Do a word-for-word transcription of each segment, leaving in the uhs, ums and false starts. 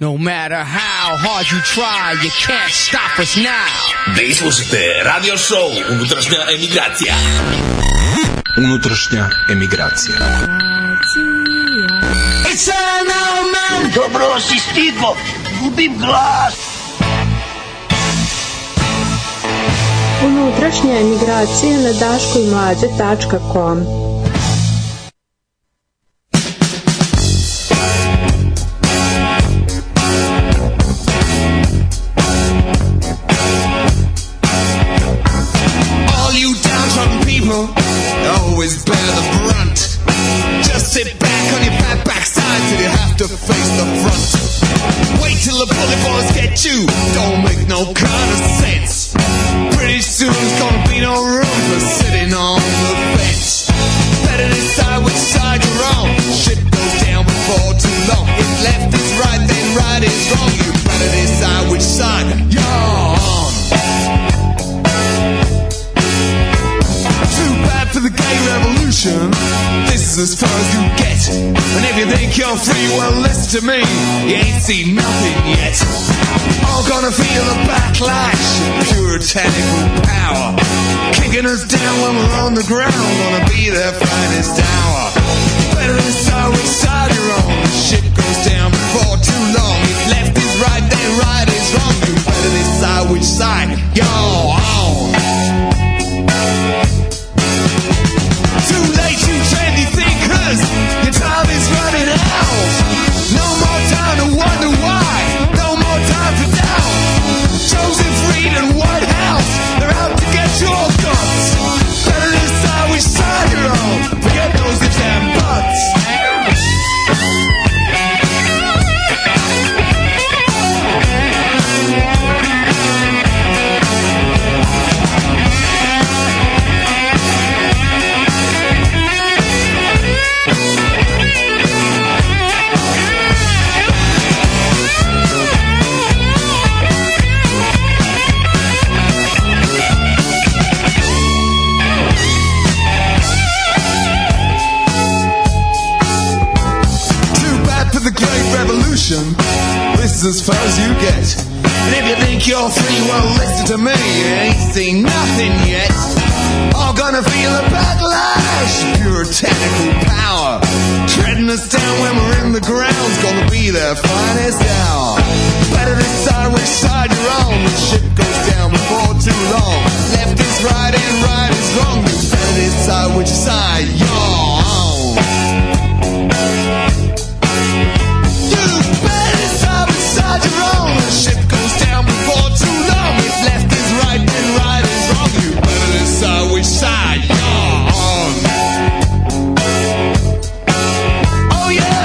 No matter how hard you try, you can't stop us now. Vi slušate radio show Unutrašnja emigracija. Unutrašnja emigracija. It's an old man. Dobro si stigo, gubim glas. Unutrašnja emigracija na daško i mlađe tačka com. Always bear the brunt. Just sit back on your fat backside till you have to face the front. Wait till the bullet boys get you. Don't make no kind of sense. Pretty soon there's gonna be no room for sitting on the fence. Better decide which side you're on. Shit goes down before too long. If left is right, then right is wrong. You better decide which side you're on. For the gay revolution, this is as far as you get. And if you think you're free, well listen to me, you ain't seen nothing yet. All gonna feel the backlash of puritanical power, kicking us down when we're on the ground, gonna be their finest hour. Better decide which side you're on. The shit goes down before too long. If left is right, then right is wrong. You better decide which side you're on. Too late, you trendy thinkers. Your time is running out. No more time to wonder why. No more time for doubt. Joseph Reed and White House, they're out to get your guts. Better decide which side you're on. Forget those ifs and buts. This is as far as you get. And if you think you're free, well listen to me, you ain't seen nothing yet. All gonna feel a backlash, puritanical power, treading us down when we're in the ground's gonna be their finest hour. Better decide which side you're on. The shit goes down before too long. Left is right and right is wrong. You better decide which side you're on. You're on. The ship goes down before too long. If left is right, then right is wrong. You better decide which side you're on. Oh yeah.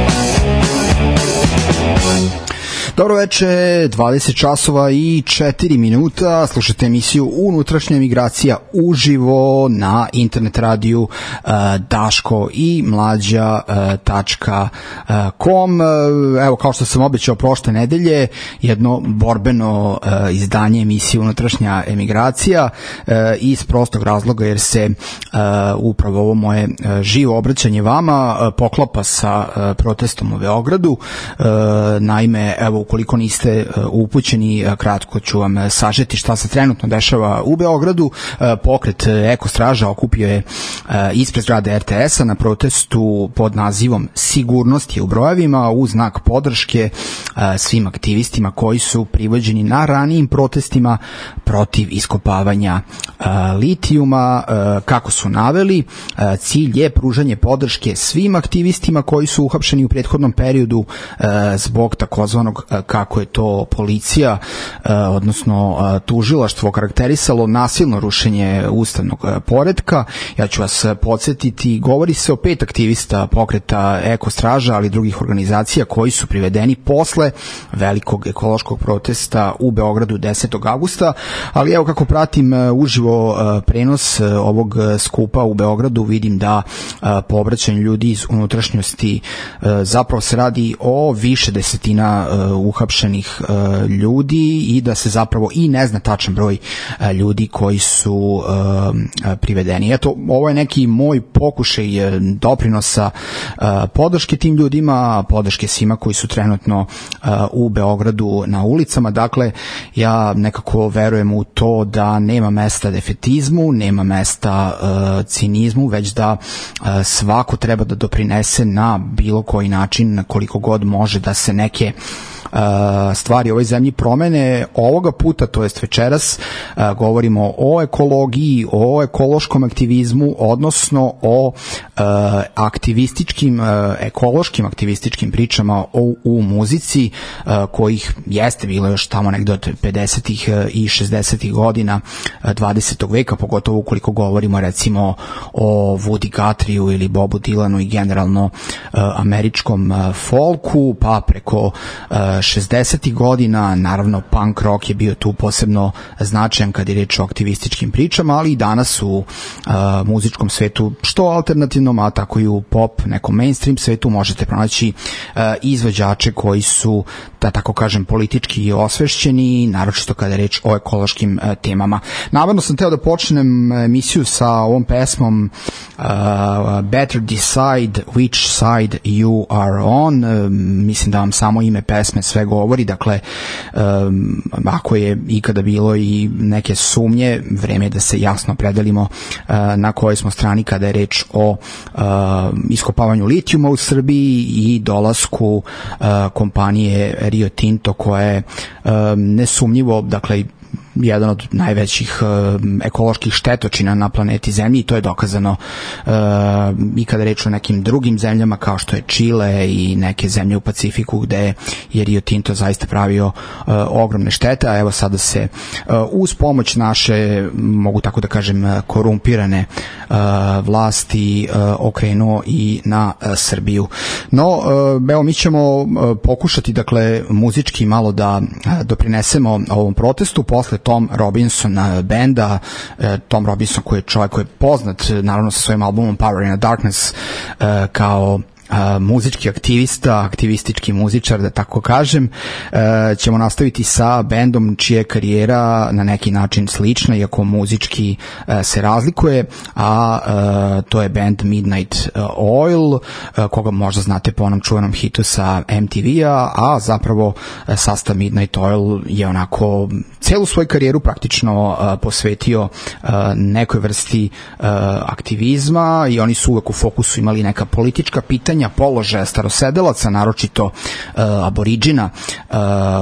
Dobro veče, dvadeset časova i četiri minuta, slušate emisiju Unutrašnja emigracija uživo na internet radiju uh, daško i mlađa tačka com. Evo, kao što sam obećao prošle nedelje, jedno borbeno uh, izdanje emisije Unutrašnja emigracija uh, iz prostog razloga jer se uh, upravo ovo moje uh, živo obraćanje vama uh, poklapa sa uh, protestom u Beogradu. Uh, naime, evo, ukoliko niste upućeni, kratko ću vam sažeti šta se trenutno dešava u Beogradu. Pokret Eko Straža okupio je ispred zgrade er te es-a na protestu pod nazivom Sigurnost je u brojevima u znak podrške svim aktivistima koji su privođeni na ranijim protestima protiv iskopavanja litijuma. Kako su naveli, cilj je pružanje podrške svim aktivistima koji su uhapšeni u prethodnom periodu zbog takozvanog, kako je to policija, odnosno tužilaštvo karakterisalo, nasilno rušenje ustavnog poretka. Ja ću vas podsjetiti, govori se o pet aktivista pokreta Eko Straža, ali i drugih organizacija koji su privedeni posle velikog ekološkog protesta u Beogradu desetog avgusta, ali evo kako pratim uživo prenos ovog skupa u Beogradu, vidim da po obraćanju ljudi iz unutrašnjosti zapravo se radi o više desetina uhapšenih uh, ljudi i da se zapravo i ne zna tačan broj uh, ljudi koji su uh, privedeni. Eto, ovo je neki moj pokušaj doprinosa uh, podrške tim ljudima, podrške svima koji su trenutno uh, u Beogradu na ulicama. Dakle, ja nekako verujem u to da nema mesta defetizmu, nema mesta uh, cinizmu, već da uh, svako treba da doprinese na bilo koji način, koliko god može, da se neke Uh, stvari u ovoj zemlji promene. Ovoga puta, to jest večeras, uh, govorimo o ekologiji, o ekološkom aktivizmu, odnosno o uh, aktivističkim, uh, ekološkim aktivističkim pričama o, u muzici, uh, kojih jeste bilo još tamo negde od pedesetih i šezdesetih godina dvadesetog veka, pogotovo ukoliko govorimo recimo o Woody Guthrieju ili Bobu Dylanu i generalno uh, američkom uh, folku, pa preko uh, šezdesetih godina, naravno punk rock je bio tu posebno značajan kad je reč o aktivističkim pričama, ali i danas u uh, muzičkom svetu, što alternativnom, a tako i u pop, nekom mainstream svetu, možete pronaći uh, izvođače koji su, da tako kažem, politički osvešćeni, naročito kada je reč o ekološkim uh, temama. Navodno sam teo da počnem emisiju sa ovom pesmom uh, Better Decide Which Side You Are On. Uh, mislim da vam samo ime pesme sve govori, dakle um, ako je ikada bilo i neke sumnje, vreme je da se jasno predelimo uh, na kojoj smo strani kada je reč o uh, iskopavanju litijuma u Srbiji i dolasku uh, kompanije Rio Tinto, koja je um, nesumnjivo, dakle, jedan od najvećih uh, ekoloških štetočina na planeti Zemlji, i to je dokazano uh, i kada reč o nekim drugim zemljama kao što je Čile i neke zemlje u Pacifiku gde je Rio Tinto zaista pravio uh, ogromne štete, a evo sada se uh, uz pomoć naše, mogu tako da kažem, korumpirane uh, vlasti uh, okrenuo i na uh, Srbiju. No, uh, evo, mi ćemo uh, pokušati, dakle, muzički malo da uh, doprinesemo ovom protestu posle Tom Robinson benda. Tom Robinson, koji je čovjek koji je poznat naravno sa svojim albumom Power in the Darkness kao Uh, muzički aktivista, aktivistički muzičar, da tako kažem. Uh, ćemo nastaviti sa bendom čija je karijera na neki način slična, iako muzički uh, se razlikuje, a uh, to je band Midnight Oil, uh, koga možda znate po onom čuvenom hitu sa M T V-a, a zapravo uh, sastav Midnight Oil je onako celu svoju karijeru praktično uh, posvetio uh, nekoj vrsti uh, aktivizma, i oni su uvek u fokusu imali neka politička pitanja, položaja starosedelaca, naročito uh, aboriđina uh,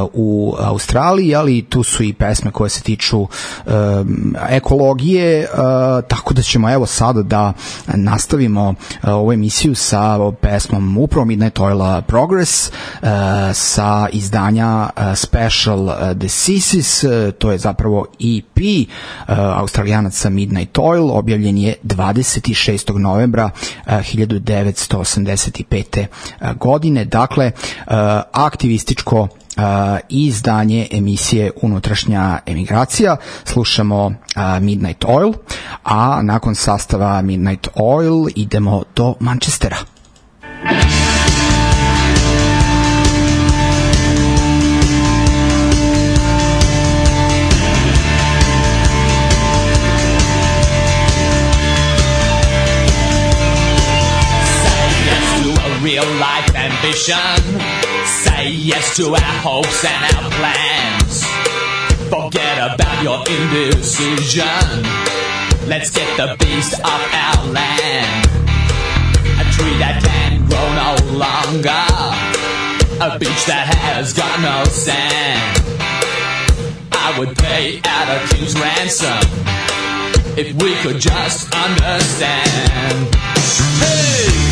u Australiji, ali tu su i pesme koje se tiču uh, ekologije, uh, tako da ćemo evo sada da nastavimo uh, ovu emisiju sa pesmom upravo Midnight Oila Progress, uh, sa izdanja uh, Special uh, Diseases, uh, to je zapravo E P uh, Australijanaca Midnight Oil, objavljen je dvadeset šestog novembra uh, hiljadu devetsto osamdeset pete godine. Dakle, aktivističko izdanje emisije Unutrašnja emigracija. Slušamo Midnight Oil, a nakon sastava Midnight Oil idemo do Manchestera. Real life ambition. Say yes to our hopes and our plans. Forget about your indecision. Let's get the beast off our land. A tree that can grow no longer. A beach that has got no sand. I would pay out a king's ransom if we could just understand. Hey!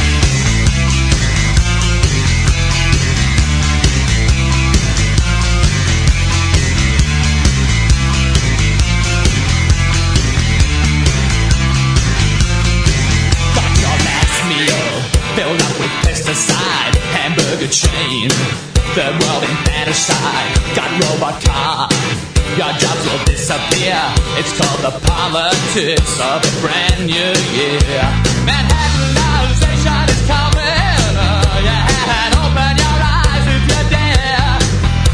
Filled up with pesticide, hamburger chain, third world infanticide, got robot car, your jobs will disappear, it's called the politics of a brand new year. Manhattanization is coming, uh, yeah, and open your eyes if you dare,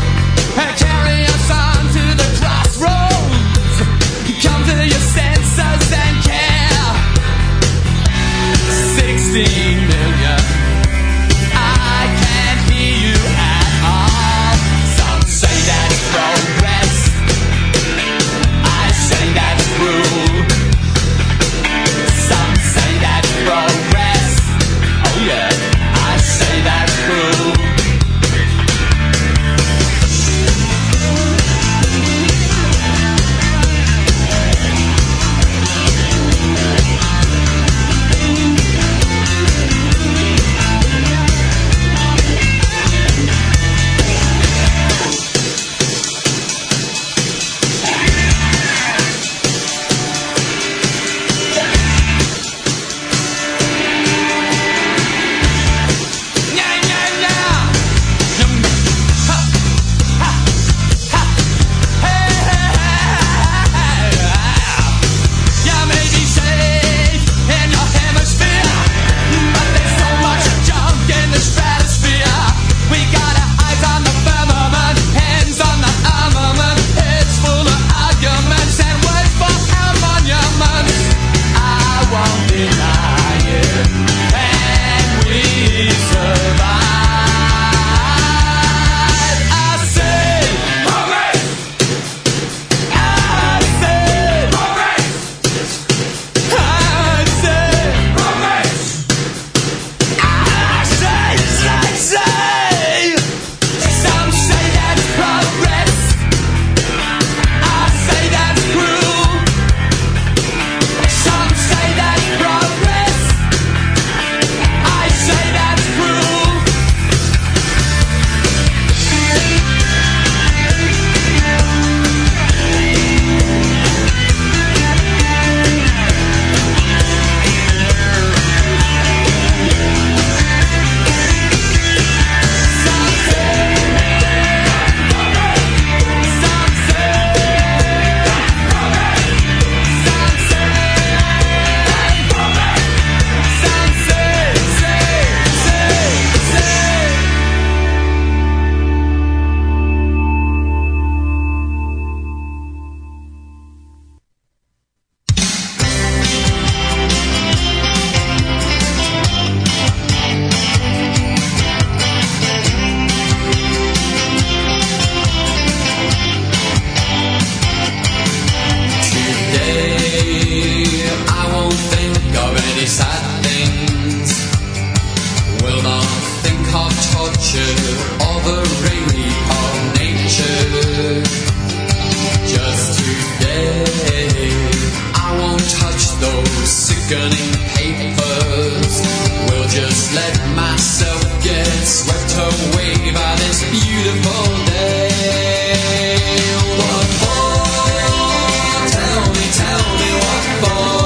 sickening papers. Will just let myself get swept away by this beautiful day. What for? Tell me, tell me what for?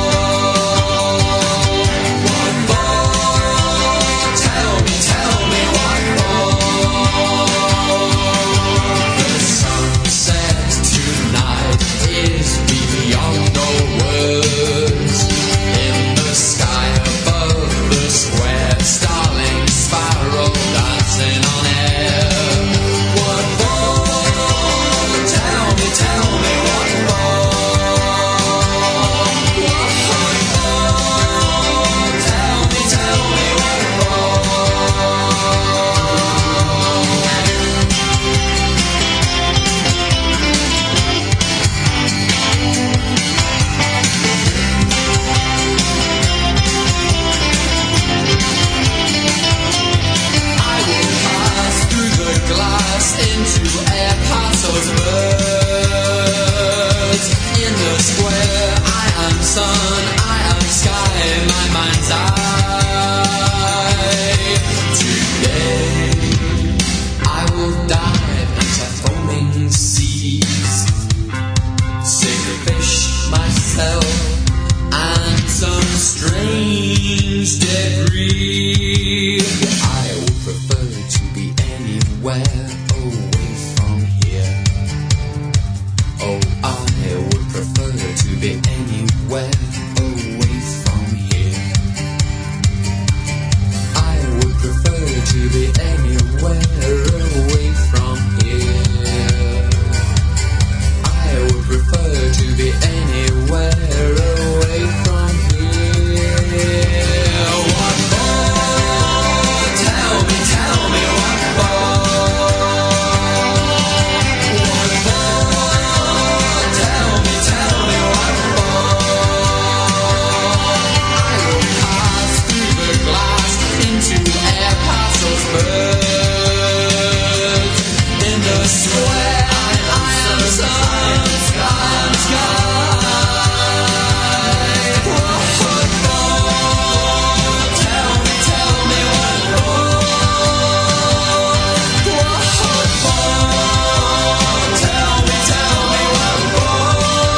What for? Tell me, tell me what for? The sunset tonight is beyond all words. In the sky above the square, starling spiral dancing on air. What for? Tell me, tell me what for? What for? Tell me, tell me what for? I will pass through the glass into air parcels birds. In the square I am sun, I am sky, my mind's eye. Today I will dive into foaming seas, sick fish myself and some strange debris. I would prefer to be anywhere away from here. Oh, I would prefer to be anywhere away from here. I would prefer to be anywhere away from here. I would prefer to be anywhere away from here. What for? Tell me, tell me what for? What for? Tell me, tell me what for? I will pass through the glass into air parcels birds. In the square I am sun, I am sky. What for? Tell me, tell me what for? What for? Tell me, tell me what for?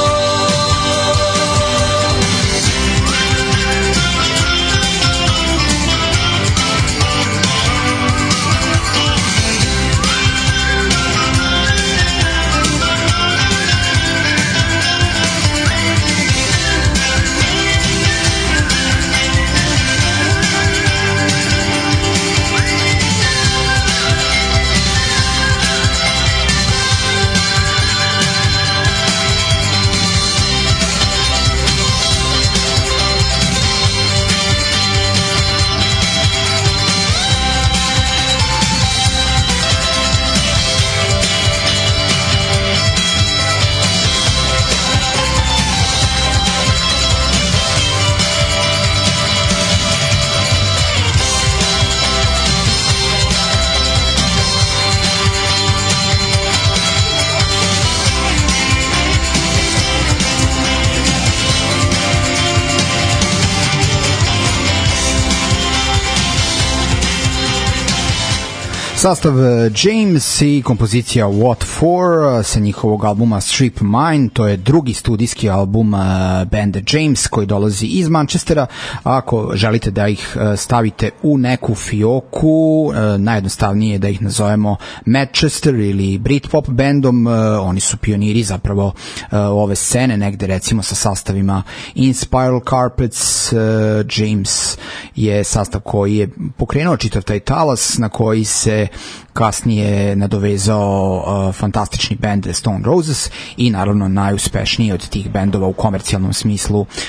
Sastav James i kompozicija What For sa njihovog albuma Strip Mine, to je drugi studijski album benda James koji dolazi iz Manchestera. Ako želite da ih stavite u neku fioku, najjednostavnije je da ih nazovemo Manchester ili Britpop bandom. Oni su pioniri zapravo ove scene, negde recimo sa sastavima In Spiral Carpets. James je sastav koji je pokrenuo čitav taj talas na koji se kasnije nadovezao uh, fantastični band Stone Roses i naravno najuspešniji od tih bendova u komercijalnom smislu uh,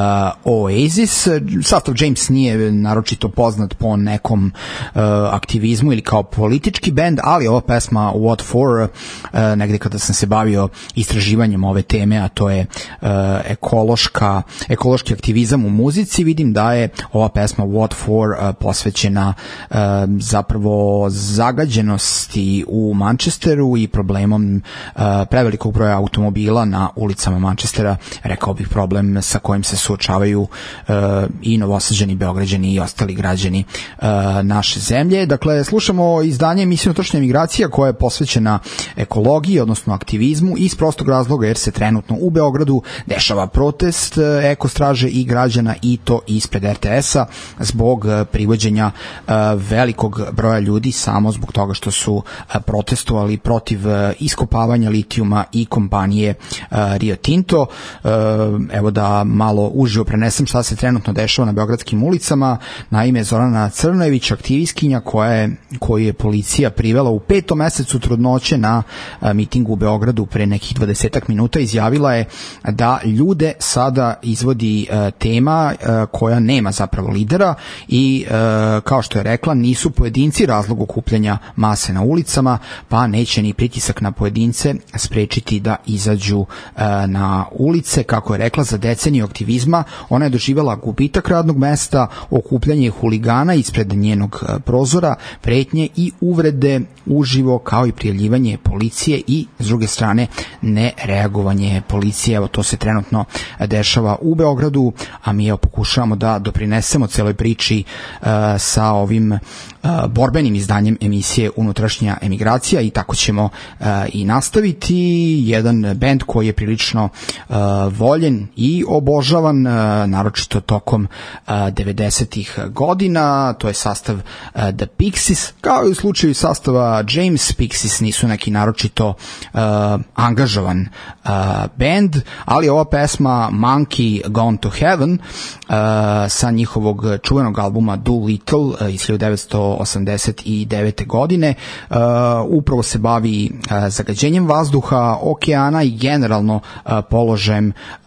Oasis. Sastav James nije naročito poznat po nekom uh, aktivizmu ili kao politički bend, ali ova pesma What For, uh, negde kada sam se bavio istraživanjem ove teme, a to je uh, ekološka, ekološki aktivizam u muzici, vidim da je ova pesma What For uh, posvećena uh, zapravo za zagađenosti u Manchesteru i problemom uh, prevelikog broja automobila na ulicama Manchestera, rekao bih problem sa kojim se suočavaju uh, i novosađeni Beograđani i ostali građani uh, naše zemlje. Dakle, slušamo izdanje emisije Unutrašnja emigracija koja je posvećena ekologiji, odnosno aktivizmu, iz prostog razloga jer se trenutno u Beogradu dešava protest ekostraže i građana, i to ispred er te es-a zbog privođenja velikog broja ljudi samo zbog toga što su protestovali protiv iskopavanja litijuma i kompanije Rio Tinto. Evo da malo uživo prenesem šta se trenutno dešava na beogradskim ulicama. Naime, Zorana Crnojević, aktivistkinja koja je, koju je policija privela u petom mesecu trudnoće na mitingu u Beogradu pre nekih dvadesetak minuta, izjavila je da ljude sada izvodi tema koja nema zapravo lidera i kao što je rekla, nisu pojedinci razlog okupljanja mase na ulicama, pa neće ni pritisak na pojedince sprečiti da izađu na ulice. Kako je rekla, za deceniju aktivizma ona je doživjela gubitak radnog mesta, okupljanje huligana ispred njenog prozora, pretnje i uvrede uživo, kao i prijavljivanje policije i s druge strane nereagovanje policije. Evo, to se trenutno dešava u Beogradu, a mi evo pokušavamo da doprinesemo celoj priči uh, sa ovim uh, borbenim izdanjem emisije Unutrašnja emigracija, i tako ćemo uh, i nastaviti. Jedan bend koji je prilično uh, voljen i obožavan, uh, naročito tokom uh, devedesetih godina, to je sastav uh, The Pixies. Kao i u slučaju sastava James, Pixies nisu neki naročito uh, angažovan uh, band, ali ova pesma Monkey Gone to Heaven uh, sa njihovog čuvenog albuma Doolittle uh, iz hiljadu devetsto osamdeset devete godine uh, upravo se bavi uh, zagađenjem vazduha, okeana i generalno uh, položajem uh,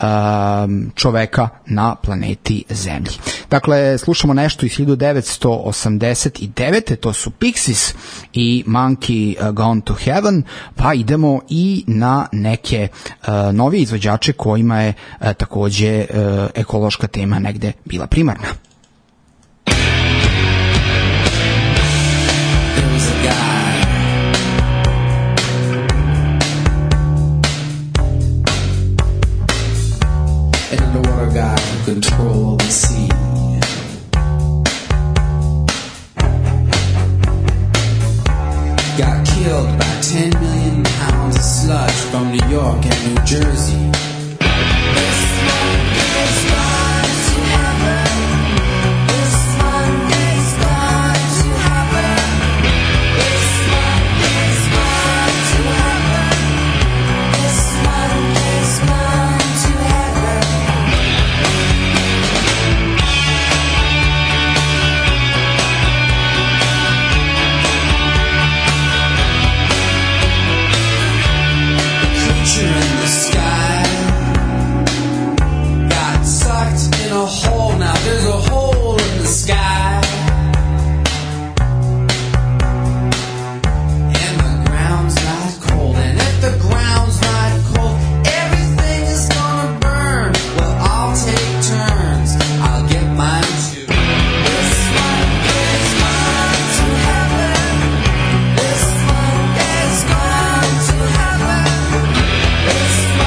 čoveka na planeti Zemlji. Dakle, slušamo nešto iz hiljadu devetsto osamdeset devete, to su Pixies i Monkey Gone to Heaven, pa idemo i na neke uh, novije izvođače kojima je uh, takođe uh, ekološka tema negde bila primarna. There was a guy an underwater guy who controlled the sea. Got killed by ten million pounds of sludge from New York and New Jersey. This Monday's gone to heaven. This Monday's gone to heaven. This Monday's gone to heaven. This Monday's gone to heaven. In the sky got sucked in a hole. Now there's a hole in the sky, and the ground's not cold. And if the ground's not cold, everything is gonna burn. Well, I'll take turns. I'll get mine too. This Monday's gone to heaven. This Monday's gone to heaven. This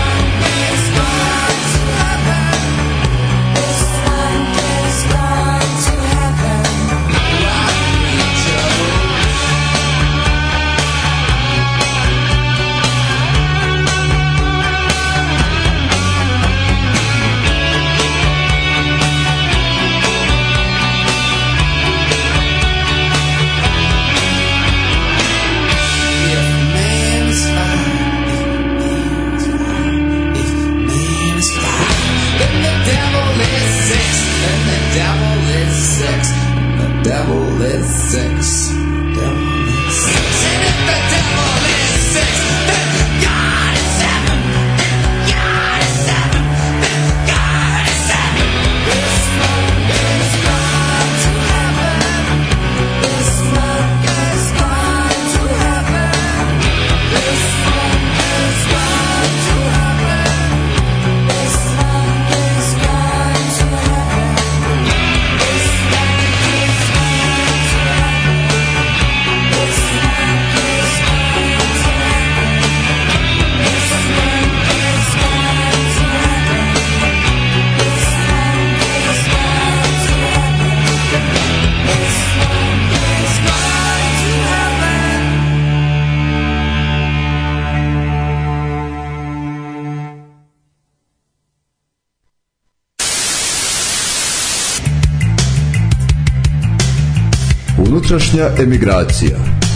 Unutrašnja emigracija.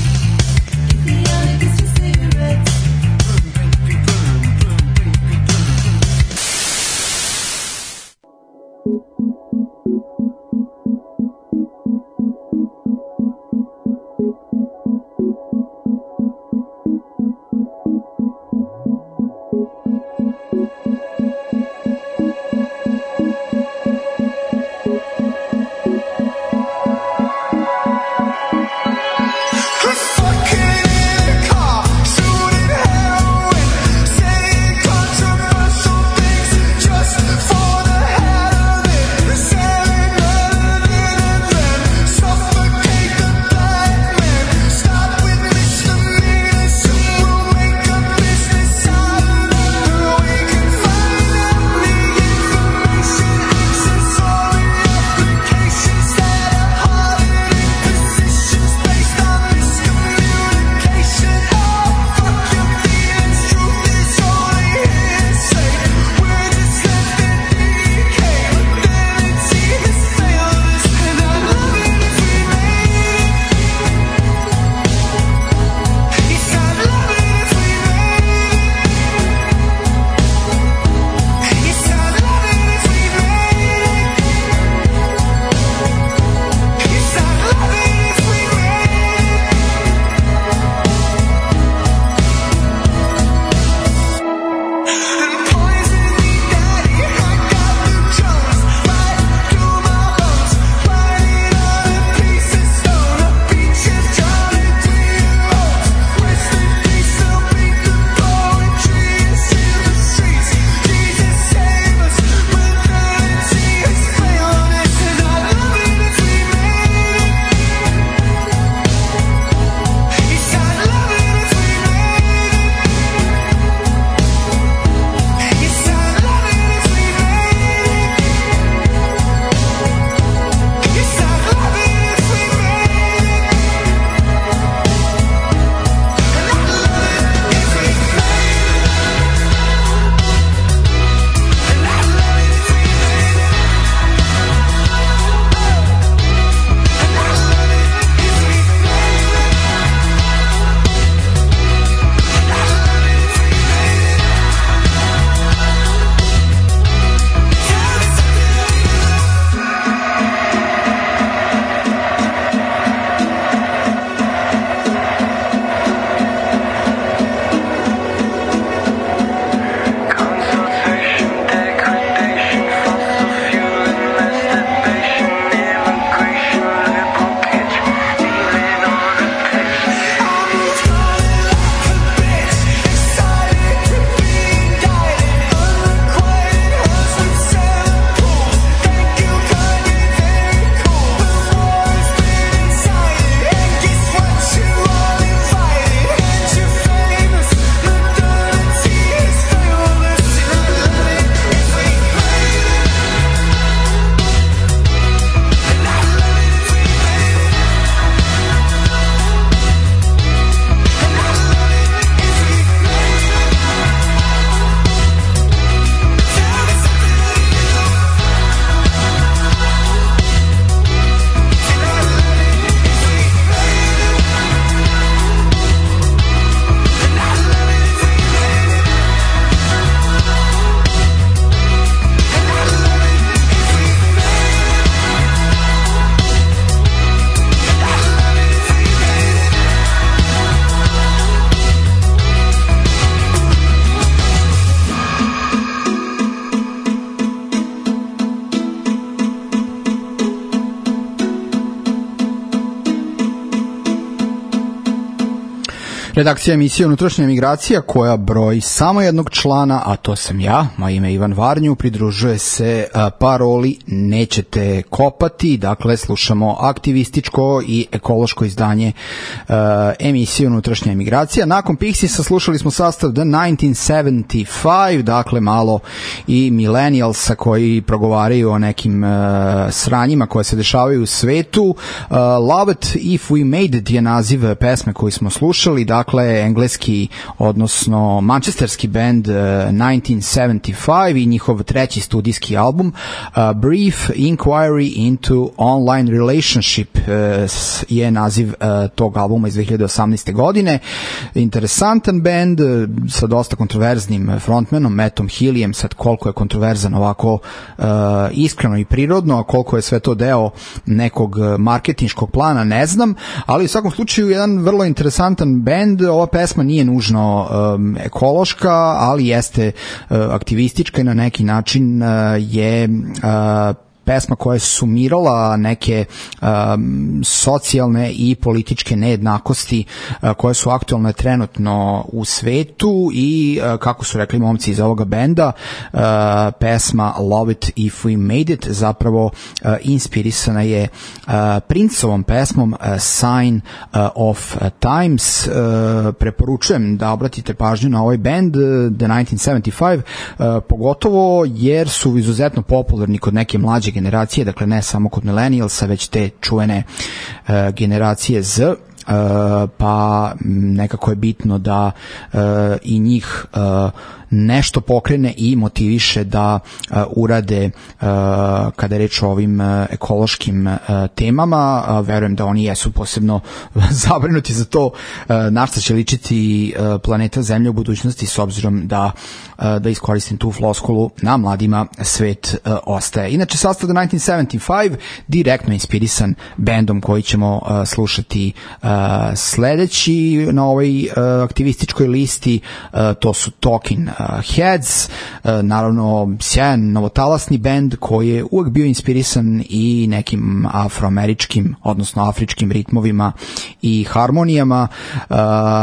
Redakcija emisije Unutrašnja emigracija koja broji samo jednog člana, a to sam ja, moje ime je Ivan Varnju, pridružuje se a, paroli nećete kopati, dakle slušamo aktivističko i ekološko izdanje a, emisije Unutrašnja emigracija. Nakon Pixisa slušali smo sastav The nineteen seventy-five, dakle malo i millennialsa koji progovaraju o nekim a, sranjima koje se dešavaju u svetu. A, Love It If We Made It je naziv pesme koju smo slušali, dakle dakle engleski, odnosno manchesterski band uh, devetnaest sedamdeset pet i njihov treći studijski album uh, Brief Inquiry into Online Relationship uh, je naziv uh, tog albuma iz dve hiljade osamnaeste. godine. Interesantan band uh, sa dosta kontroverznim frontmanom Mattom Healyem. Sad koliko je kontroverzan ovako uh, iskreno i prirodno, a koliko je sve to deo nekog marketinškog plana, ne znam, ali u svakom slučaju jedan vrlo interesantan band. Ova pesma nije nužno um, ekološka, ali jeste uh, aktivistička i na neki način uh, je uh, pesma koja je sumirala neke um, socijalne i političke nejednakosti uh, koje su aktualne trenutno u svetu i uh, kako su rekli momci iz ovoga benda, uh, pesma Love It If We Made It zapravo uh, inspirisana je uh, Princeovom pesmom uh, Sign uh, of Times. Uh, preporučujem da obratite pažnju na ovaj band uh, The devetnaest sedamdeset pet, uh, pogotovo jer su izuzetno popularni kod neke mlađe generacije, dakle ne samo kod millennialsa, već te čuvene uh, generacije Z, uh, pa nekako je bitno da uh, i njih uh, nešto pokrene i motiviše da uh, urade uh, kada je reč o ovim uh, ekološkim uh, temama. Uh, verujem da oni jesu posebno zabrinuti za to uh, na šta će ličiti uh, planeta Zemlja u budućnosti, s obzirom da uh, da iskoristim tu floskulu, na mladima svet uh, ostaje. Inače, sastav devetnaest sedamdeset pet direktno inspirisan bendom koji ćemo uh, slušati uh, sledeći na ovoj uh, aktivističkoj listi. Uh, to su Talking Heads, naravno sjajan novotalasni bend koji je uvek bio inspirisan i nekim afroameričkim, odnosno afričkim ritmovima i harmonijama. Uh,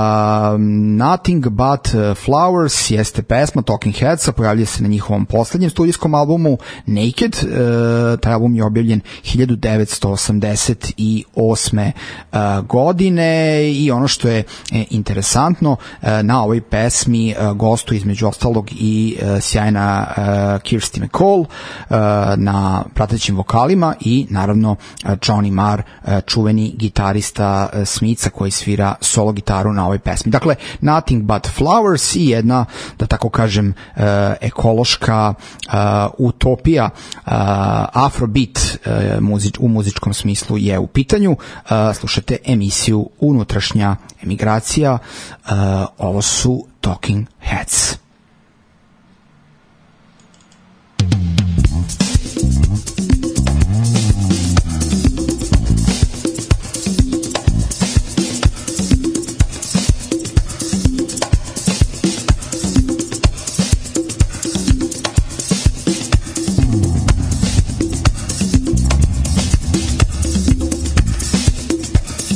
Nothing But Flowers jeste pesma Talking Headsa, pojavlja se na njihovom poslednjem studijskom albumu Naked. Uh, taj album je objavljen hiljadu devetsto osamdeset osme. Uh, godine i ono što je e, interesantno, uh, na ovoj pesmi uh, gostuje između ostalog i uh, sjajna uh, Kirsty MacColl uh, na pratećim vokalima i naravno uh, Johnny Marr, uh, čuveni gitarista uh, Smitha koji svira solo gitaru na ovoj pesmi. Dakle, Nothing But Flowers i jedna, da tako kažem, uh, ekološka uh, utopija, uh, afrobeat uh, muzič, u muzičkom smislu je u pitanju. Uh, slušate emisiju Unutrašnja emigracija. Uh, ovo su Talking Heads.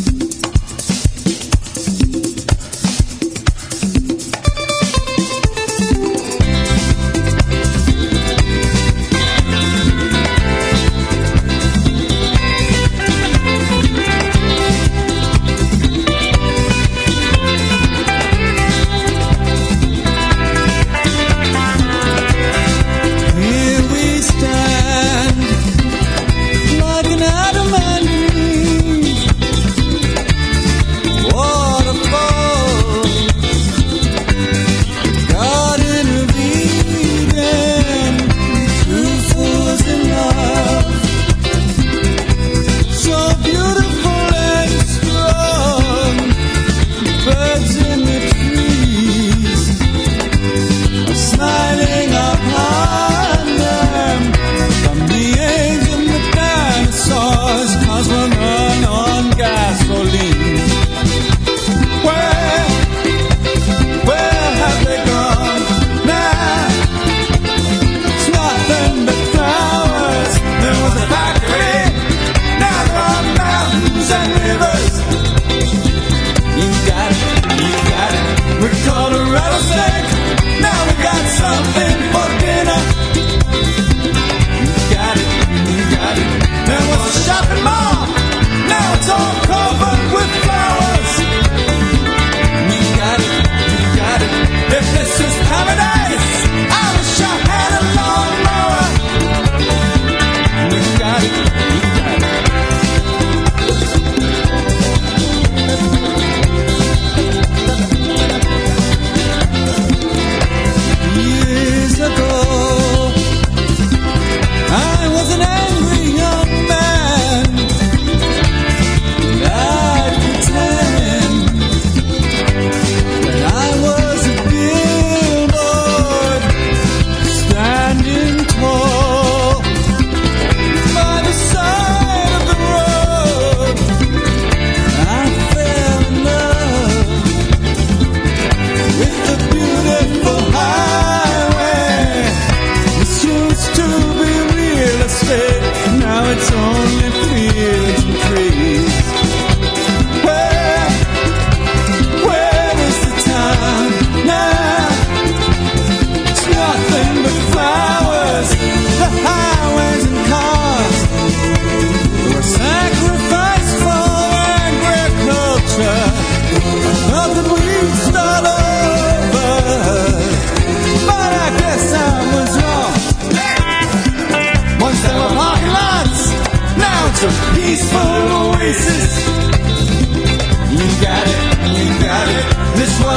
Thank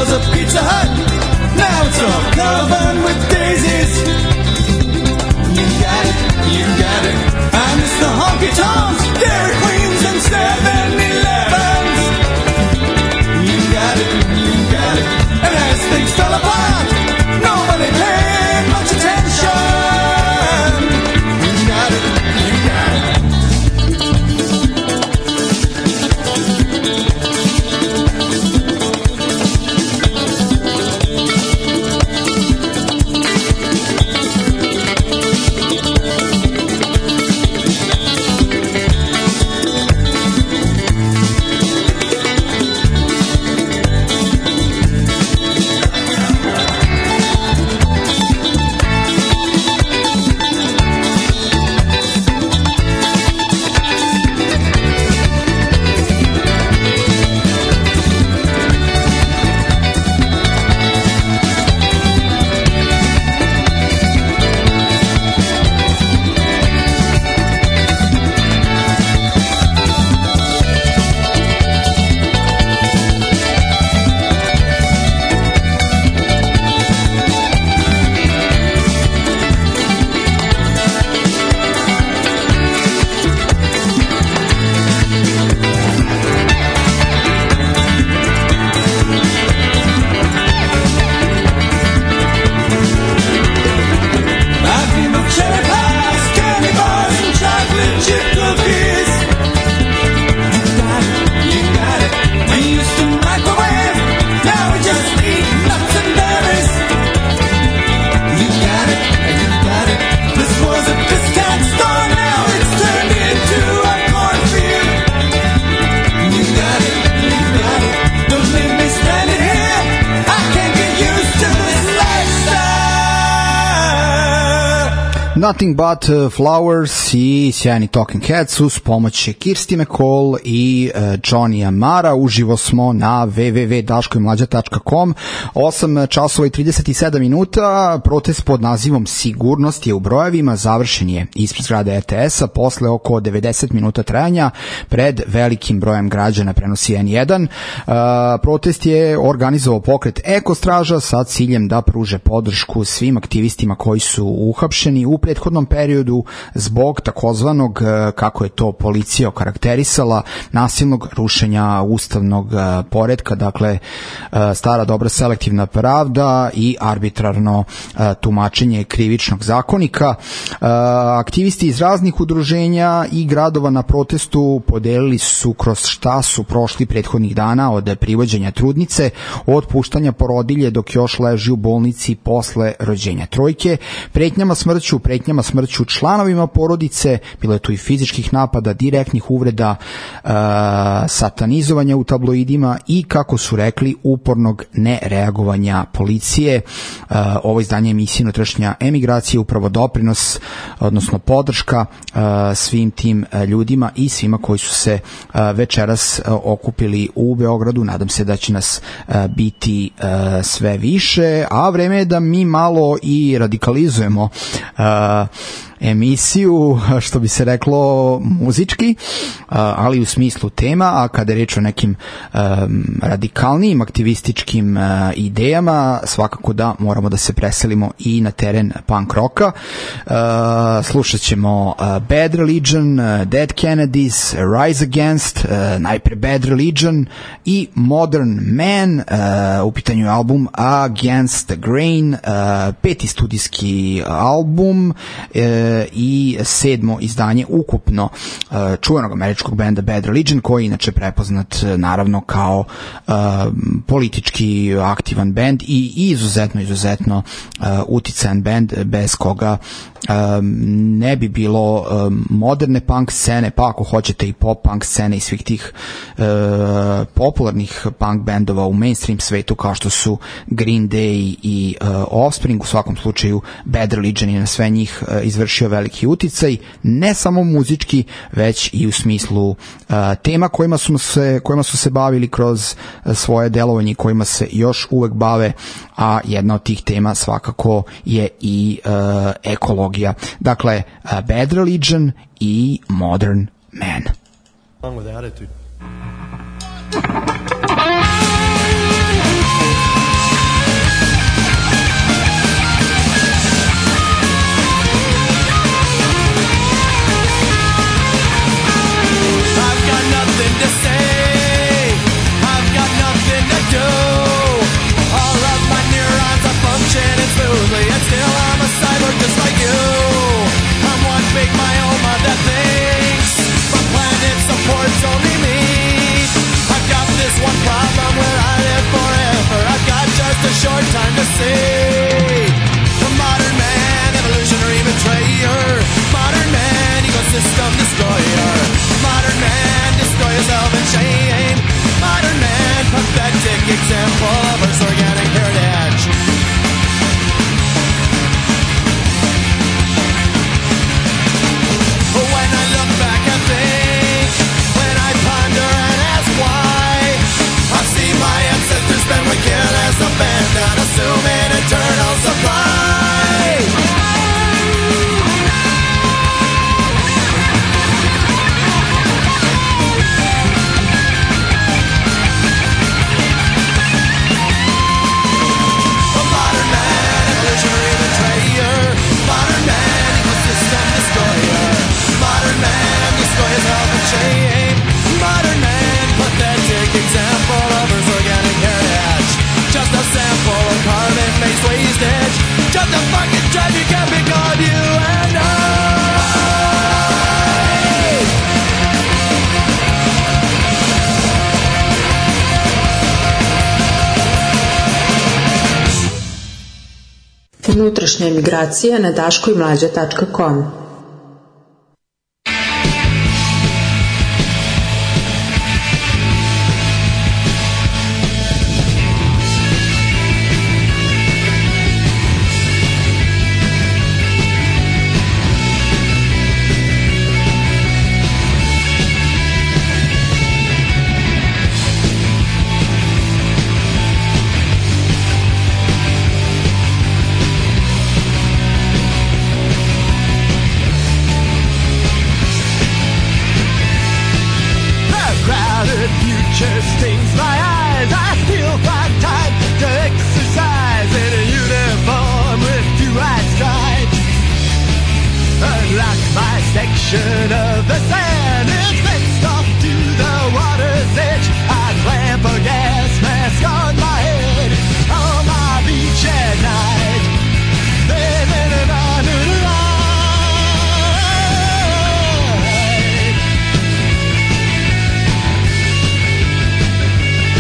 was a Pizza Hut. Now it's all covered with daisies. You got it, you got it. I miss the honky tonks, Dairy Queens, and seven elevens. You got it, you got it. And as things fell apart, nobody paid much attention. You got it, you got it. Nothing But Flowers i sjajni Talking Heads uz pomoć Kirsti McCall i uh, Johnny Amara. Uživo smo na w w w tačka daško i mlađa tačka com. osam časova i trideset sedam minuta. Protest pod nazivom Sigurnost je u brojevima završen je ispred zgrade R T S-a posle oko devedeset minuta trajanja pred velikim brojem građana, prenosi N jedan. Uh, protest je organizovao pokret Eko straža sa ciljem da pruže podršku svim aktivistima koji su uhapšeni u prethodnom periodu zbog takozvanog, kako je to policija okarakterisala, nasilnog rušenja ustavnog poretka, dakle stara dobra selektivna pravda i arbitrarno tumačenje krivičnog zakonika. Aktivisti iz raznih udruženja i gradova na protestu podelili su kroz šta su prošli prethodnih dana, od privođenja trudnice, od puštanja porodilje dok još leži u bolnici posle rođenja trojke, pretnjama smrću, pretnjama smrću članovima porodice, bilo je tu i fizičkih napada, direktnih uvreda, uh, satanizovanja u tabloidima i, kako su rekli, upornog nereagovanja policije. Uh, ovo izdanje emisije Unutrašnja emigracija upravo doprinos, odnosno podrška uh, svim tim uh, ljudima i svima koji su se uh, večeras uh, okupili u Beogradu. Nadam se da će nas uh, biti uh, sve više, a vreme je da mi malo i radikalizujemo uh, emisiju, što bi se reklo muzički, ali u smislu tema, a kada je reč o nekim um, radikalnijim aktivističkim uh, idejama, svakako da moramo da se preselimo i na teren punk roka. Uh, slušat ćemo uh, Bad Religion, uh, Dead Kennedys, Rise Against, uh, najpre Bad Religion i Modern Man, uh, u pitanju je album Against the Grain, uh, peti studijski album, uh, i sedmo izdanje ukupno uh, čuvenog američkog benda Bad Religion, koji je inače prepoznat naravno kao uh, politički aktivan bend i izuzetno, izuzetno uh, uticajan bend bez koga um, ne bi bilo um, moderne punk scene, pa ako hoćete i pop punk scene i svih tih uh, popularnih punk bendova u mainstream svetu kao što su Green Day i uh, Offspring. U svakom slučaju Bad Religion je na sve njih uh, izvršio veliki uticaj, ne samo muzički, već i u smislu uh, tema kojima su se kojima su se bavili kroz uh, svoje delovanje, kojima se još uvek bave, a jedna od tih tema svakako je i uh, ekologija. Dakle, uh, Bad Religion i Modern Man. Song with attitude. to say. The modern man, evolutionary betrayer. Modern man, ecosystem destroyer. Modern man, destroy yourself in shame. Modern man, pathetic example of Earth's organic heritage. When I look back and think, when I ponder and ask why, I see my ancestors spend with careless abandon, assuming eternal supply. A modern man, evolutionary betrayer. Modern man, ecosystem destroyer. Modern man, destroy his health and shame. Modern man, pathetic example of Earth's organic heritage. Just a sample of carbon-based wastage. Just a fucking tragic epic of you and I. Unutrašnja emigracija na daško i mlađa tačka com. Of the sand is fixed off to the water's edge. I clamp a gas mask on my head on my beach at night. Living an honored life.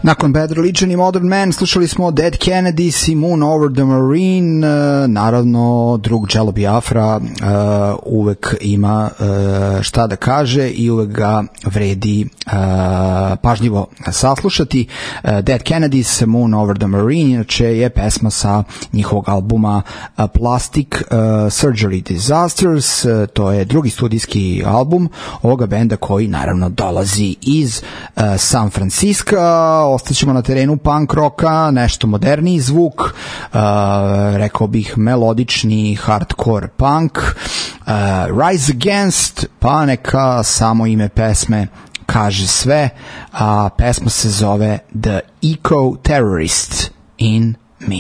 Nakon Bad Religion i Modern Man slušali smo Dead Kennedys i Moon Over the Marine. Naravno, drug Jello Biafra uh, uvek ima uh, šta da kaže i uvek ga vredi uh, pažljivo saslušati. Uh, Dead Kennedys, Moon Over the Marine, inače je pesma sa njihovog albuma uh, Plastic uh, Surgery Disasters. Uh, to je drugi studijski album ovoga benda koji naravno dolazi iz uh, San Francisca. Ostaćemo na terenu punk roka, nešto moderniji zvuk, uh, rekao bih melodični hardcore punk, uh, Rise Against, pa neka samo ime pesme kaže sve, a pesma se zove The Eco Terrorist in Me.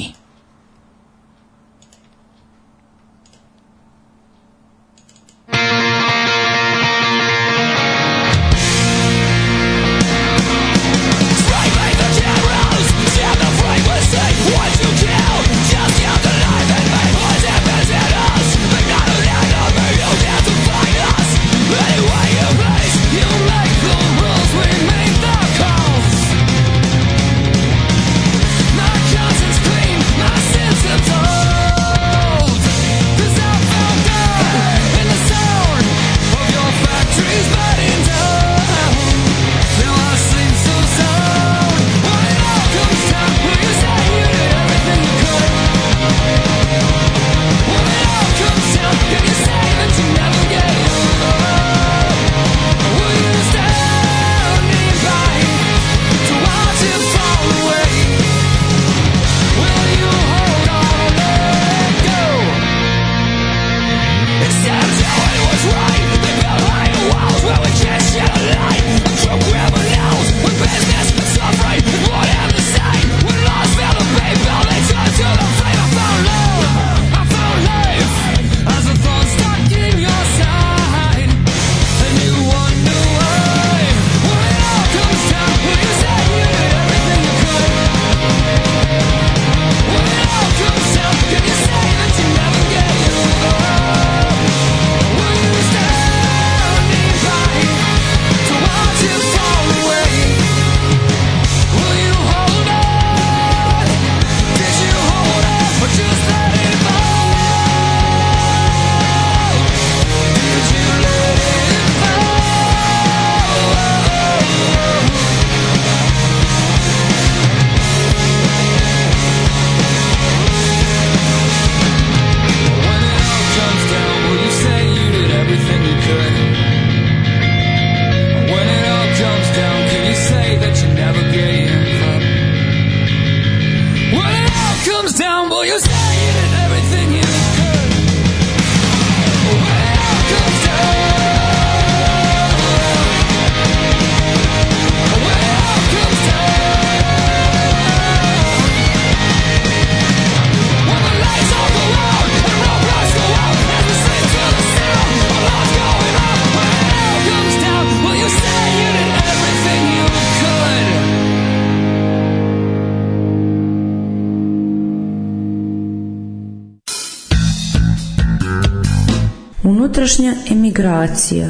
Unutrašnja emigracija.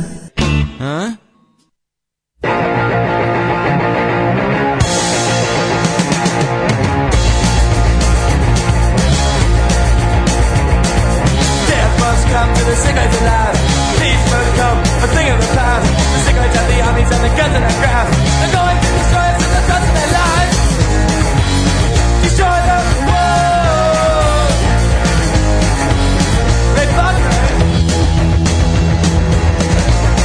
A? They fuck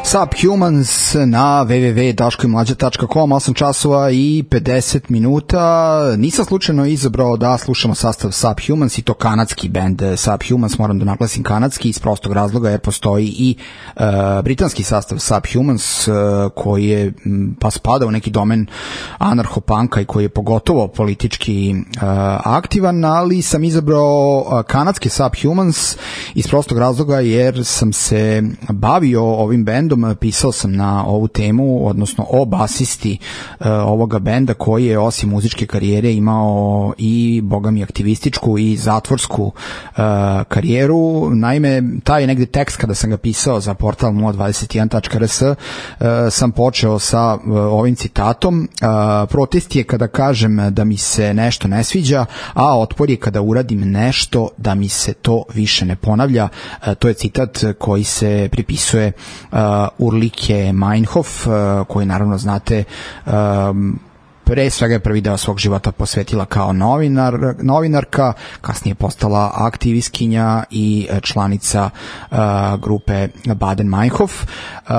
Subhumans na w w w tačka daško i mlađa tačka com, osam časova i pedeset minuta. Nisam slučajno izabrao da slušamo sastav Subhumans i to kanadski band Subhumans, moram da naglasim kanadski iz prostog razloga jer postoji i uh, britanski sastav Subhumans uh, koji je pa spada u neki domen anarcho-punka i koji je pogotovo politički uh, aktivan, ali sam izabrao uh, kanadske Subhumans iz prostog razloga jer sam se bavio ovim bendom, pisao sam na ovu temu, odnosno o basisti uh, ovoga benda koji je osim muzičke karijere imao i bogami aktivističku i zatvorsku uh, karijeru. Naime, taj negde tekst kada sam ga pisao za portal nula dvadeset jedan tačka r s uh, sam počeo sa uh, ovim citatom: uh, protest je kada kažem da mi se nešto ne sviđa, a otpor je kada uradim nešto da mi se to više ne ponavlja. Uh, to je citat koji se pripisuje uh, Ulrike Meinhof, uh, koji naravno znate, um, pre svega je prvi deo svog života posvetila kao novinar, novinarka, kasnije postala aktivistkinja i članica uh, grupe Baden-Meinhof. Uh,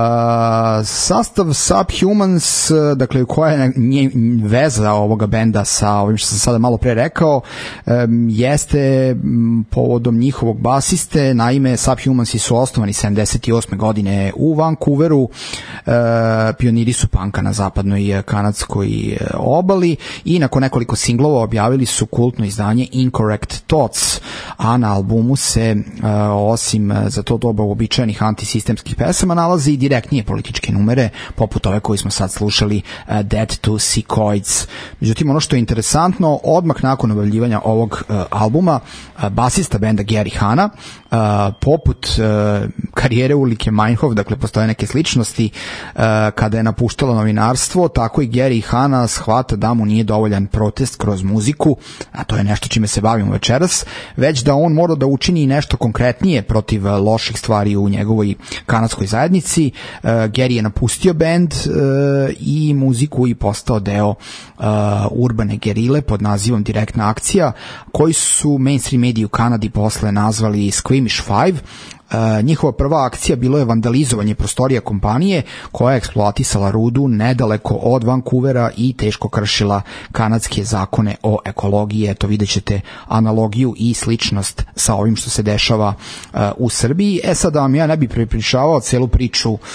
sastav Subhumans, dakle koja je nje, veza ovoga benda sa ovim što sam sada malo pre rekao, um, jeste um, povodom njihovog basiste. Naime, Subhumansi su osnovani sedamdeset osme godine u Vancouveru, uh, pioniri su punka na zapadnoj kanadskoj obali i nakon nekoliko singlova objavili su kultno izdanje Incorrect Thoughts, a na albumu se uh, osim za to doba uobičajenih antisistemskih pesama nalaze i direktnije političke numere poput ove koji smo sad slušali, uh, Dead to Secoids. Međutim, ono što je interesantno, odmah nakon objavljivanja ovog uh, albuma uh, basista benda Gary Hanna, uh, poput uh, karijere Ulrike Meinhof, dakle postoje neke sličnosti, uh, kada je napuštalo novinarstvo, tako i Gary Hanna shvata da mu nije dovoljan protest kroz muziku, a to je nešto čime se bavimo večeras, već da on mora da učini nešto konkretnije protiv loših stvari u njegovoj kanadskoj zajednici. Uh, Gary je napustio bend uh, i muziku i postao deo uh, urbane gerile pod nazivom Direktna akcija, koji su mainstream mediji u Kanadi posle nazvali Squeamish Five. Uh, njihova prva akcija bilo je vandalizovanje prostorija kompanije koja je eksploatisala rudu nedaleko od Vancouvera i teško kršila kanadske zakone o ekologiji. Eto, vidjet ćete analogiju i sličnost sa ovim što se dešava uh, u Srbiji. E sad, da vam ja ne bi prepričavao celu priču uh,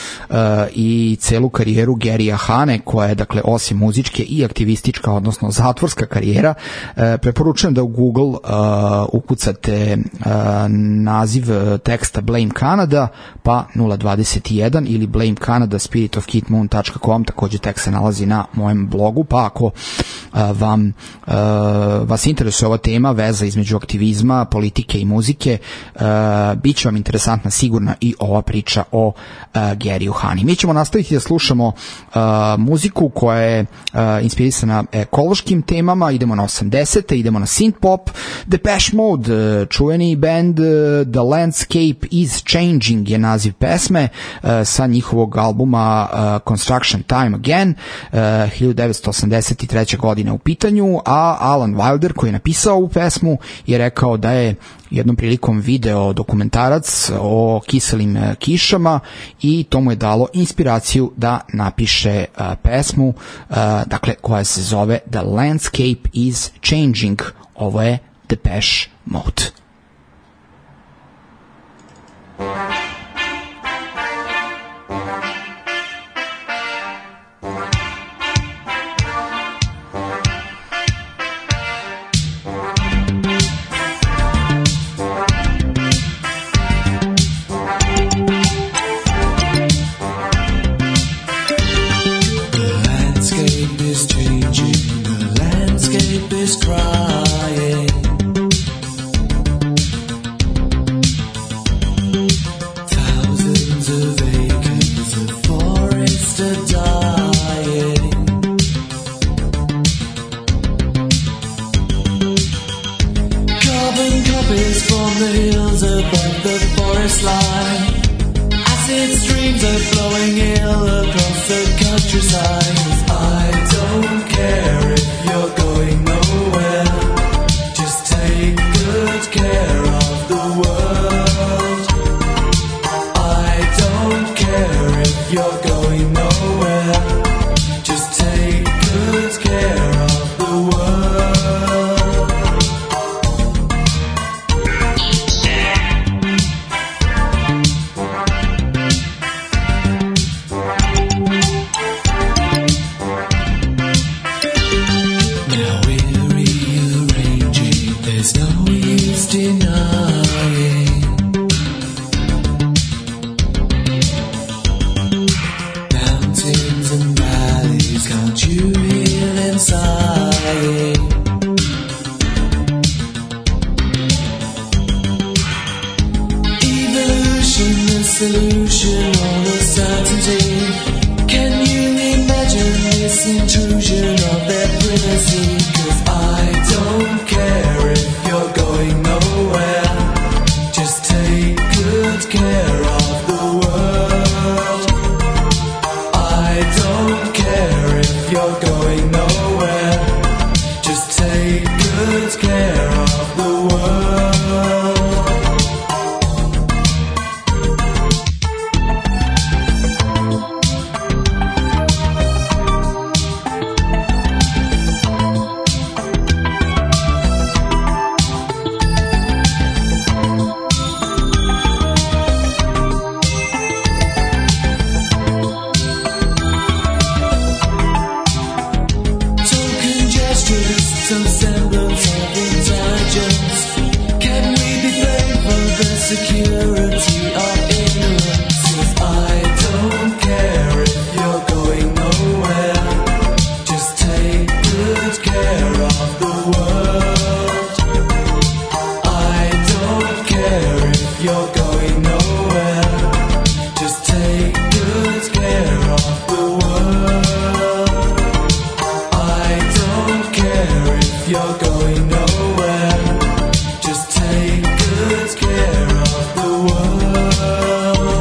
i celu karijeru Garya Hane, koja je, dakle, osim muzičke i aktivistička, odnosno zatvorska karijera, uh, preporučujem da u Google uh, ukucate uh, naziv teksta Blame Canada, pa nula dvadeset jedan ili Blame Canada spirit of kit moon tačka com, takođe tekst se nalazi na mojem blogu, pa ako uh, vam uh, vas interesuje ova tema, veza između aktivizma, politike i muzike, uh, bit će vam interesantna sigurna i ova priča o uh, Garyu Hani. Mi ćemo nastaviti da slušamo uh, muziku koja je uh, inspirisana ekološkim temama. Idemo na osamdesete, idemo na synth pop. Depeche Mode, uh, čuveni band uh, The Landscape is Changing je naziv pesme uh, sa njihovog albuma uh, Construction Time Again, uh, hiljadu devetsto osamdeset treće. godine u pitanju, a Alan Wilder, koji je napisao ovu pesmu, je rekao da je jednom prilikom video dokumentarac o kiselim kišama i to mu je dalo inspiraciju da napiše uh, pesmu, uh, dakle, koja se zove The Landscape is Changing. Ovo je Depeche Mode. Care of the world. I don't care if dying. Evolution, the solution, all uncertainty. Can you imagine this intrusion of their privacy? 'Cause I don't care if you're going nowhere. Just take good care of the world. I don't care if you're going nowhere. Just take good care of the world. Token gestures, some semblance of intelligence. Can we be blamed for the security of ignorance? 'Cause I don't care if you're going nowhere. Just take good care of the world. I don't care if you're going nowhere. Just take good care of the world. I don't care if you're going nowhere. Just take good care of the world.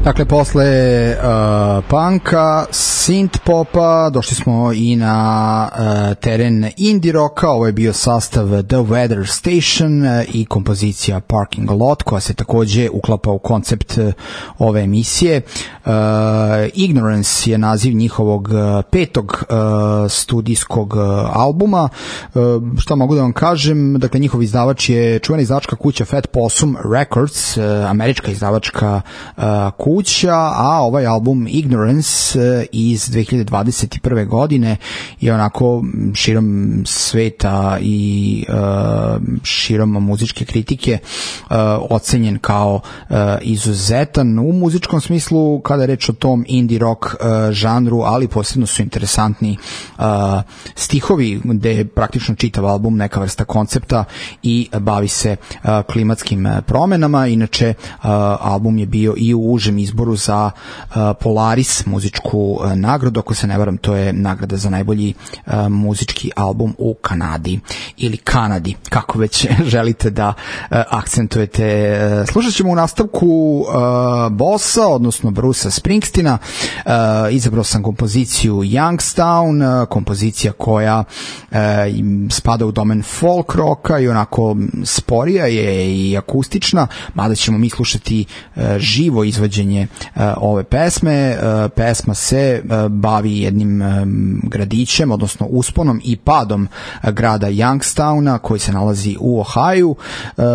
Dakle, posle uh, punka, synth popa, došli smo i na uh, teren indie rocka. Ovo je bio sastav The Weather Station uh, i kompozicija Parking Lot, koja se takođe uklapa u koncept uh, ove emisije. Uh, Ignorance je naziv njihovog uh, petog uh, studijskog uh, albuma. Uh, šta mogu da vam kažem? Dakle, njihov izdavač je čuvena izdavačka kuća Fat Possum Records, uh, američka izdavačka uh, kuća, a ovaj album Ignorance uh, iz dve hiljade dvadeset prve godine je onako širom sveta i uh, širom muzičke kritike uh, ocenjen kao uh, izuzetan u muzičkom smislu kada je reč o tom indie rock uh, žanru, ali posebno su interesantni uh, stihovi gde je praktično čitav album neka vrsta koncepta i bavi se uh, klimatskim promenama. Inače uh, album je bio i u užem izboru za uh, Polaris muzičku uh, nagradu, ako se ne varam, to je nagrada za najbolji uh, muzički album u Kanadi ili Kanadi, kako već želite da uh, akcentujete. Uh, slušat ćemo u nastavku uh, Bossa, odnosno Brucea Springsteena. Uh, izabrao sam kompoziciju Youngstown, uh, kompozicija koja uh, spada u domen folk rocka i onako sporija je i akustična, mada ćemo mi slušati uh, živo izvođenje uh, ove pesme. Uh, pesma se uh, bavi jednim um, gradićem, odnosno usponom i padom uh, grada Youngstowna koji se nalazi u Ohaju, uh,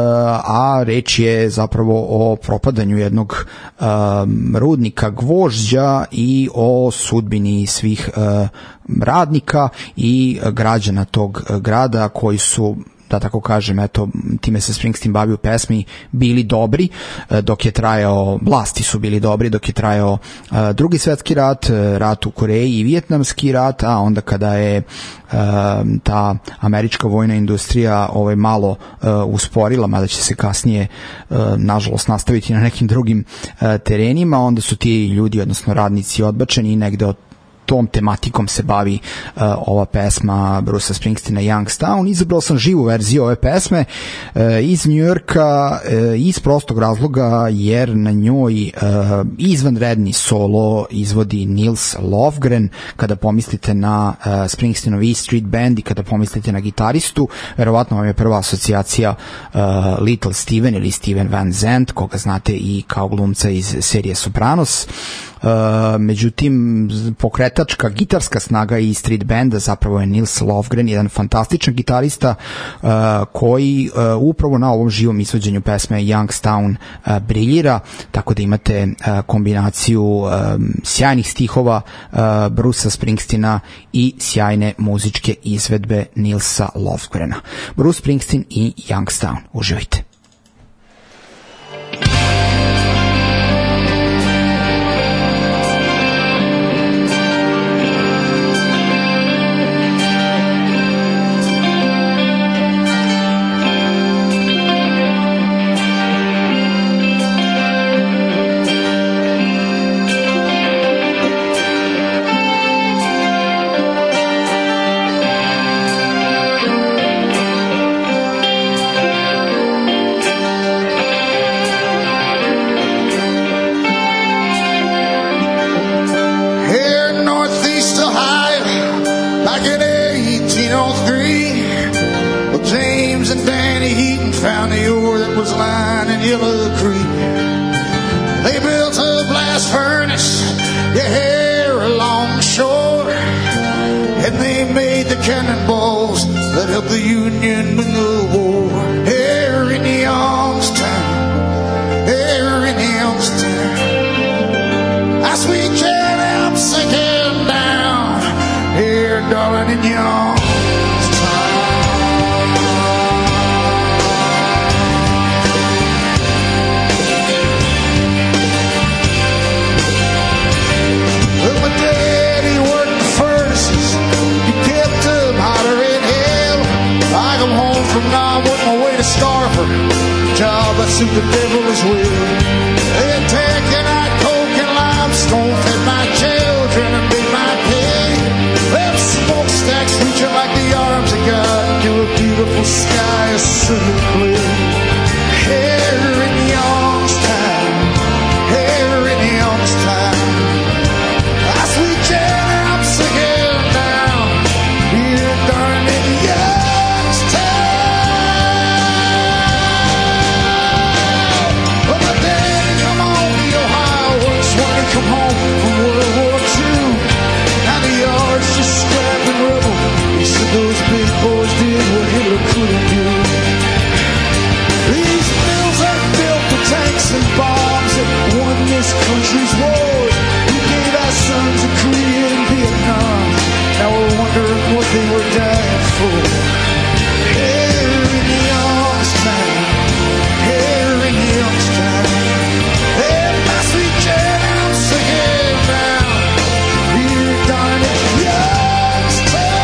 a reč je zapravo o propadanju jednog um, rudnika gvožđa i o sudbini svih uh, radnika i građana tog uh, grada koji su, da tako kažem, eto, time se Springsteen bavi u pesmi, bili dobri dok je trajao, vlasti su bili dobri dok je trajao uh, drugi svetski rat, rat u Koreji i vijetnamski rat, a onda kada je uh, ta američka vojna industrija ovaj malo uh, usporila, mada će se kasnije uh, nažalost nastaviti na nekim drugim uh, terenima, onda su ti ljudi, odnosno radnici, odbačeni i negde od tom tematikom se bavi uh, ova pesma Brucea Springsteena Youngstown. Izabrao sam živu verziju ove pesme uh, iz Njujorka uh, iz prostog razloga jer na njoj uh, izvanredni solo izvodi Nils Lofgren. Kada pomislite na uh, Springsteenov E Street Band i kada pomislite na gitaristu, verovatno vam je prva asocijacija uh, Little Steven ili Steven Van Zandt, koga znate i kao glumca iz serije Sopranos. Uh, međutim, pokretačka gitarska snaga i street banda zapravo je Nils Lofgren, jedan fantastičan gitarista uh, koji uh, upravo na ovom živom izvođenju pesme Youngstown uh, briljira, tako da imate uh, kombinaciju um, sjajnih stihova uh, Brucea Springsteena i sjajne muzičke izvedbe Nilsa Lofgrena. Bruce Springsteen i Youngstown. Uživajte. Cannonballs that helped the Union win the war. Here in Youngstown, here in Youngstown, as we can't help sinking down. Here, darling, in Youngstown. Well, my daddy worked the furnaces. He kept them hotter in hell. I come home from now, work my way to Starford. Job that suit the devil as well. Then taking out coke and limestone, fed my children and made my pay. Left smokestacks reaching like the arms of God to a beautiful sky of silver blue. Here in Youngstown, here in Youngstown. those big boys did what Hitler couldn't do. These mills have built the tanks and bombs that won this country's wars. We gave our sons to Korea and Vietnam. Now we're wondering what they were dying for. Here in Youngstown, here in Youngstown, hey, my sweet Jen, I'm singing now. Here down in Youngstown.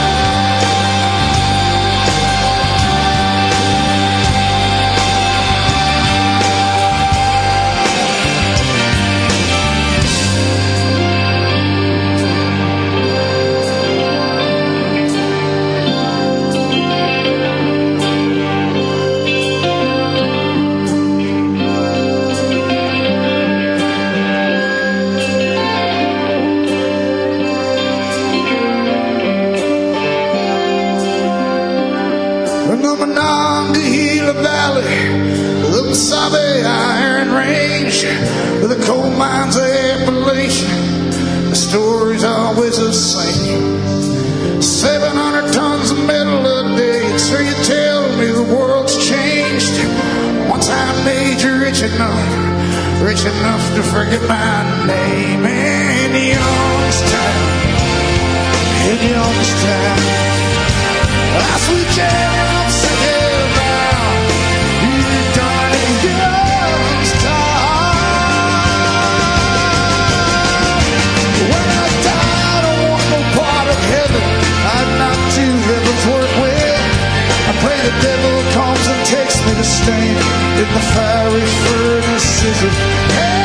The Monongahela Valley, the Mesabi Iron Range, the coal mines of Appalachia, the story's always the same. seven hundred tons of metal a day, so you tell me the world's changed. Once I made you rich enough, rich enough to forget my name. In Youngstown, in Youngstown, I sweet jam. The devil comes and takes me to stand in the fiery furnaces of hell.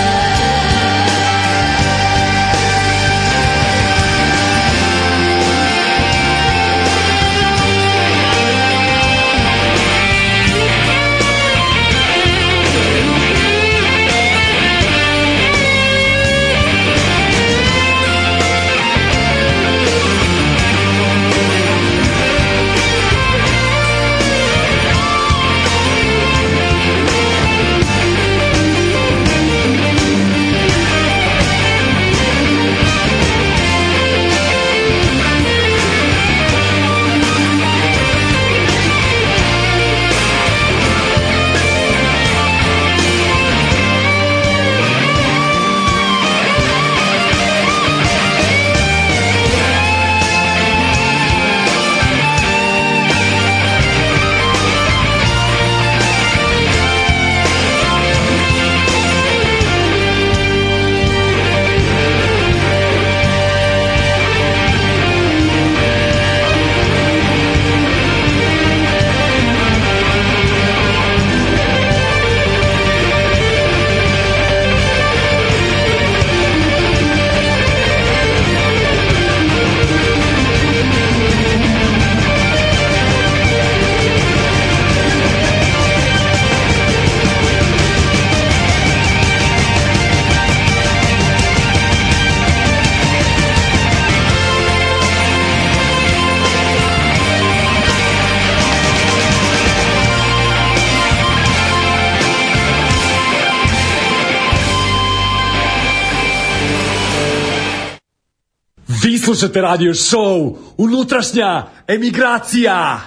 Vi slušate radio show Unutrašnja emigracija.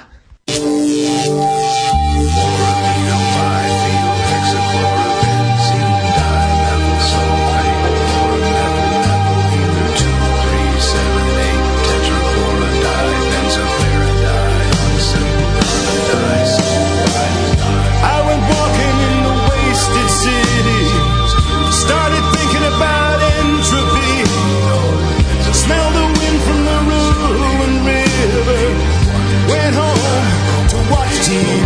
Went home to watch T V.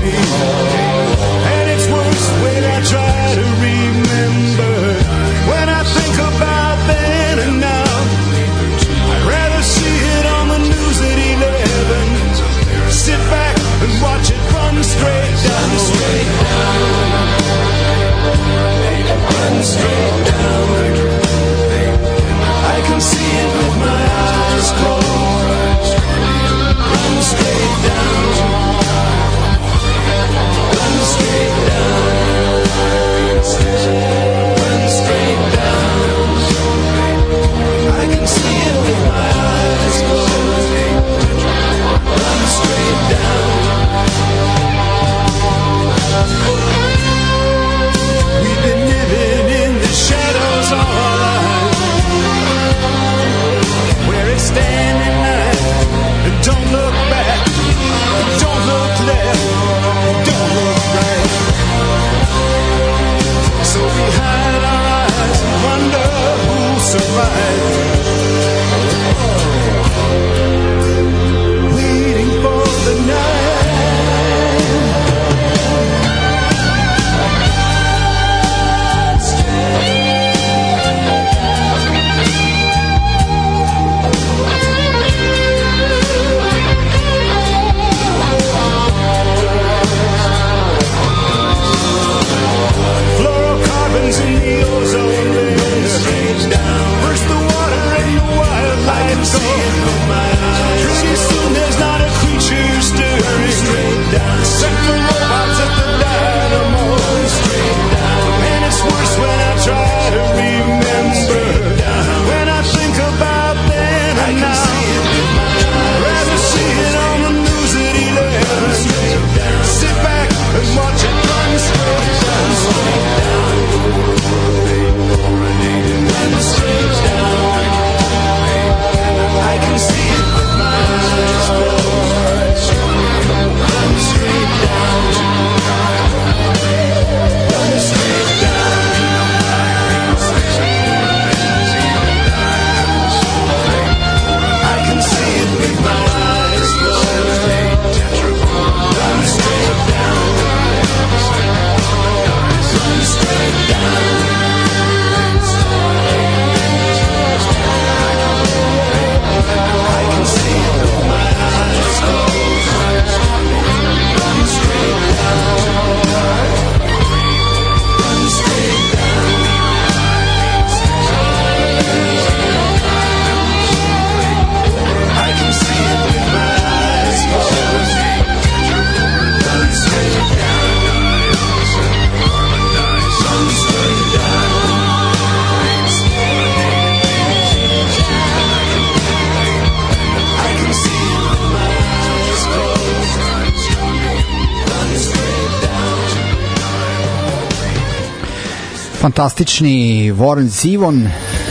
Fantastični Warren Zevon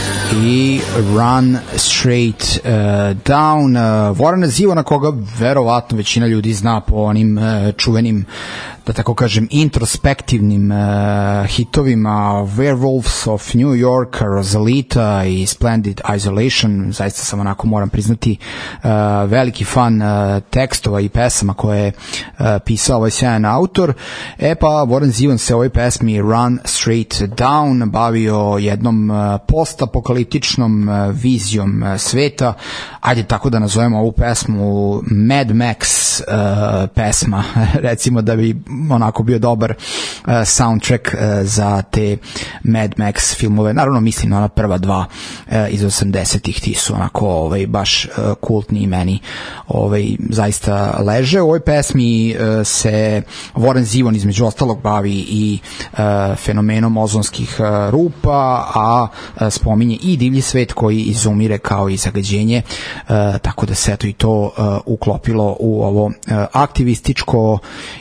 i Run Straight uh, Down. uh, Warren Zevona, koga verovatno većina ljudi zna po onim uh, čuvenim, da tako kažem, introspektivnim uh, hitovima Werewolves of New York, Rosalita i Splendid Isolation. Zaista sam, onako moram priznati, uh, veliki fan uh, tekstova i pesama koje je uh, pisao ovaj sjajan autor. E pa Warren Zevon se ovoj pesmi Run Straight Down bavio jednom uh, postapokaliptičnom uh, vizijom uh, sveta. Ajde tako da nazovemo ovu pesmu Mad Max uh, pesma, recimo, da bi onako bio dobar uh, soundtrack uh, za te Mad Max filmove. Naravno mislim na ona prva dva uh, iz osamdesetih, ti su onako ovaj, baš uh, kultni i meni ovaj, zaista leže. U ovoj pesmi uh, se Warren Zevon između ostalog bavi i uh, fenomenom ozonskih uh, rupa, a uh, spominje i divlji svet koji izumire kao i zagađenje, uh, tako da se eto i to uh, uklopilo u ovo uh, aktivističko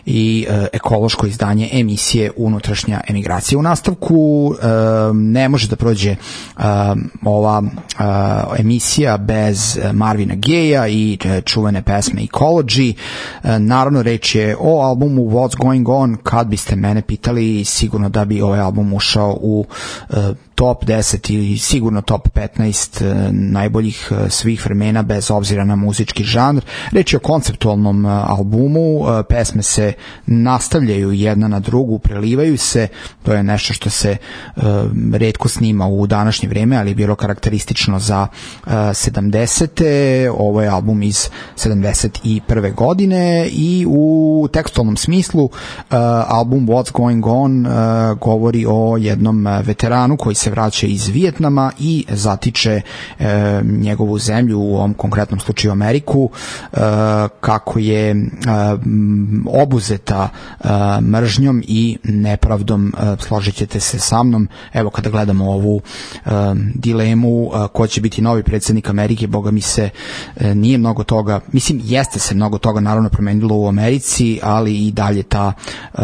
i uh, ekološko izdanje emisije Unutrašnja emigracija. U nastavku uh, ne može da prođe uh, ova uh, emisija bez Marvina Gayeja i uh, čuvene pesme Ecology. Uh, naravno reč je o albumu What's Going On. Kad biste mene pitali, sigurno da bi ovaj album ušao u uh, top deset ili sigurno top petnaest uh, najboljih uh, svih vremena, bez obzira na muzički žanr. Reč je o konceptualnom uh, albumu, uh, pesme se nastavljaju jedna na drugu, prelivaju se, to je nešto što se uh, retko snima u današnje vreme, ali je bilo karakteristično za uh, sedamdesete. Ovo je album iz sedamdeset prve godine i u tekstualnom smislu uh, album What's Going On uh, govori o jednom veteranu koji se vraća iz Vijetnama i zatiče uh, njegovu zemlju, u ovom konkretnom slučaju Ameriku, uh, kako je uh, obuzeta uh, mržnjom i nepravdom. Uh, složit ćete se sa mnom, evo kada gledamo ovu uh, dilemu uh, ko će biti novi predsjednik Amerike, boga mi se uh, nije mnogo toga, mislim jeste se mnogo toga naravno promenilo u Americi, ali i dalje ta uh,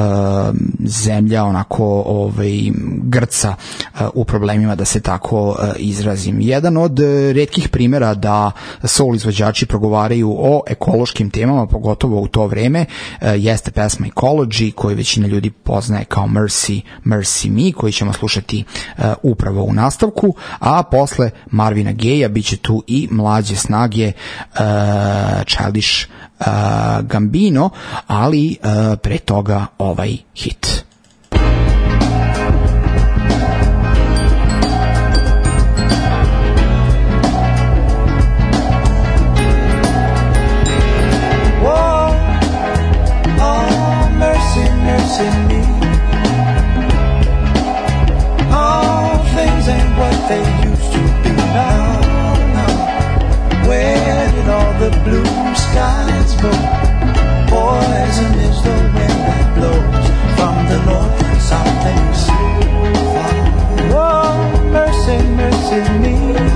zemlja onako ovaj, grca uh, u problemima, da se tako uh, izrazim. Jedan od uh, retkih primjera da soul izvođači progovaraju o ekološkim temama, pogotovo u to vreme, uh, jeste pesma Ecology, koju većina ljudi poznaje kao Mercy, Mercy Me, koji ćemo slušati uh, upravo u nastavku, a posle Marvina Gayeja bit će tu i mlađe snage uh, Childish uh, Gambino, ali uh, pre toga ovaj hit. In me, all things ain't what they used to be now. now. Where did all the blue skies go? Poison is the wind that blows from the north and south and east. Oh, mercy, mercy me.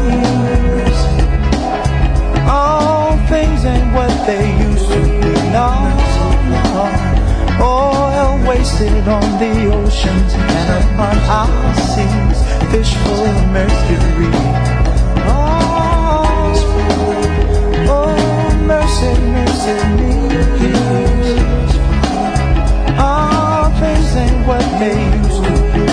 All things ain't what they used to be now. Oil wasted on the oceans and upon our seas, fish full of mercury. Oh, oh mercy, mercy me. All things ain't what they used to be.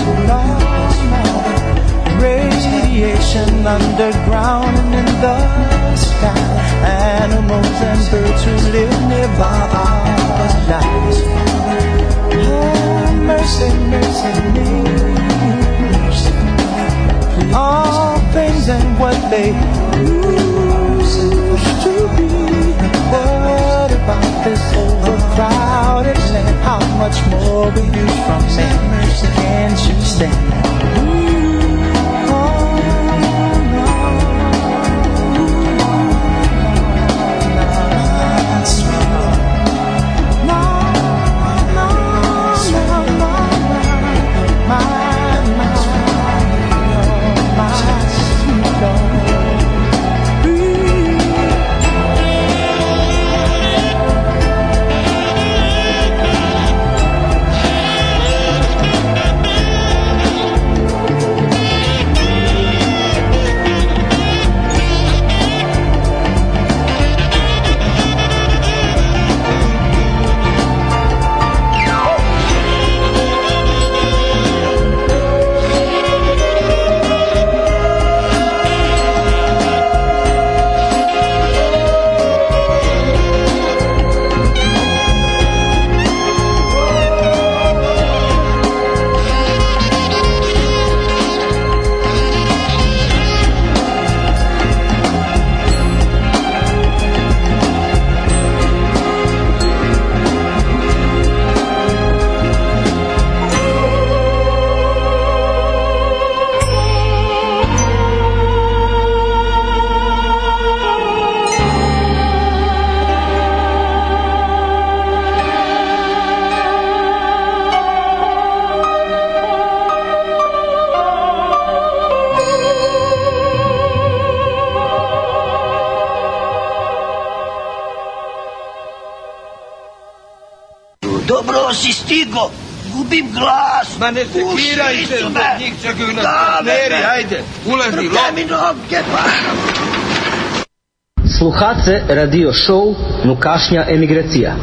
Radiation underground and in the sky, animals and birds who live nearby our lives. Oh, mercy, mercy me. All things ain't what they used to be. What about this overcrowded land? How much more we use from man? Can't you stand that? Dobro si stigo, gubim glas. Ma ne sekirajte, njih čekaju na partneri, ajde, ulazi. Vrte mi noge, pa. Slušate radio show Nukašnja emigracija.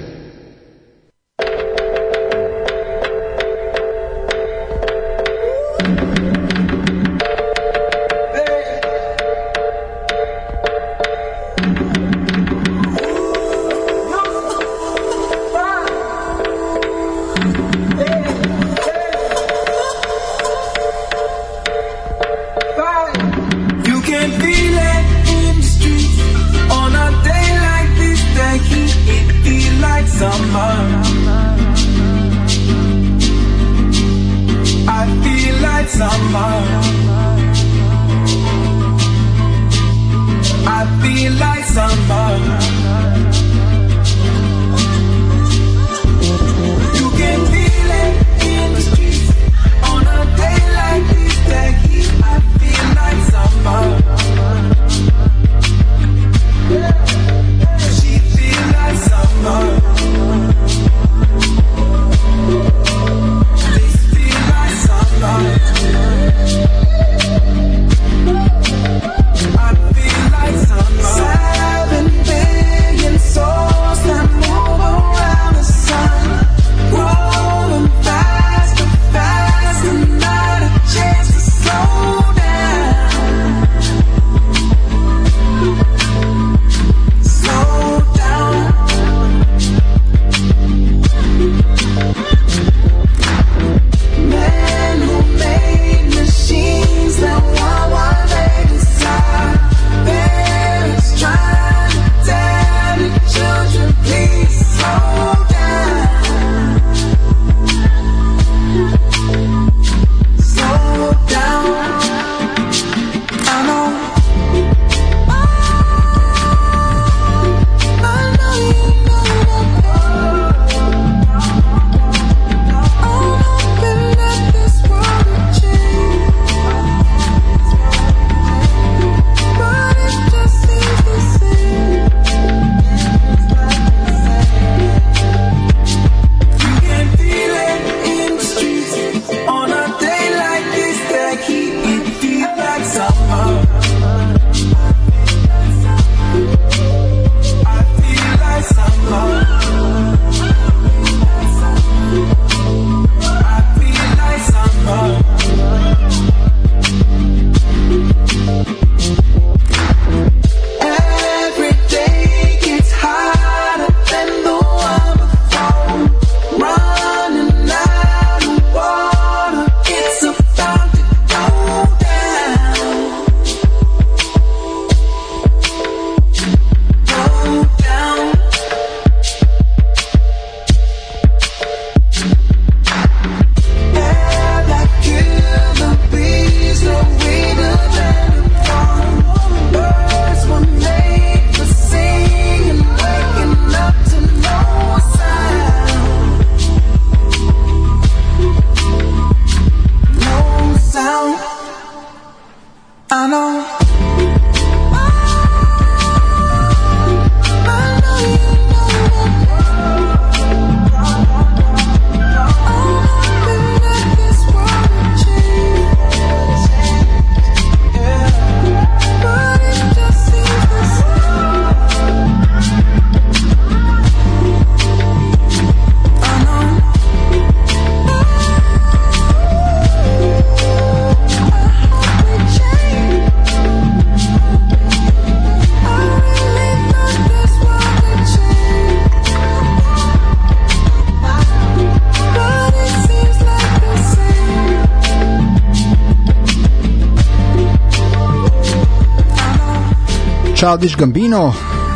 Childish Gambino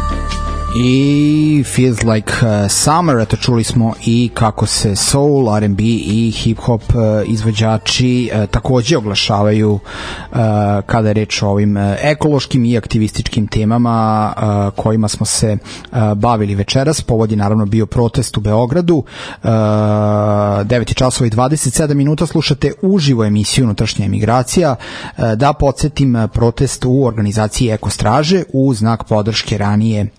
i Feels Like uh, Summer. Eto, čuli smo i kako se soul, R and B i hip-hop uh, izvođači uh, takođe oglašavaju uh, kada je reč o ovim uh, ekološkim i aktivističkim temama uh, kojima smo se uh, bavili večeras. Povod je naravno bio protest u Beogradu. uh, devet časova i dvadeset sedam minuta, slušate uživo emisiju Unutrašnja emigracija. Uh, da podsjetim, protest u organizaciji Eko straže u znak podrške ranije privedenim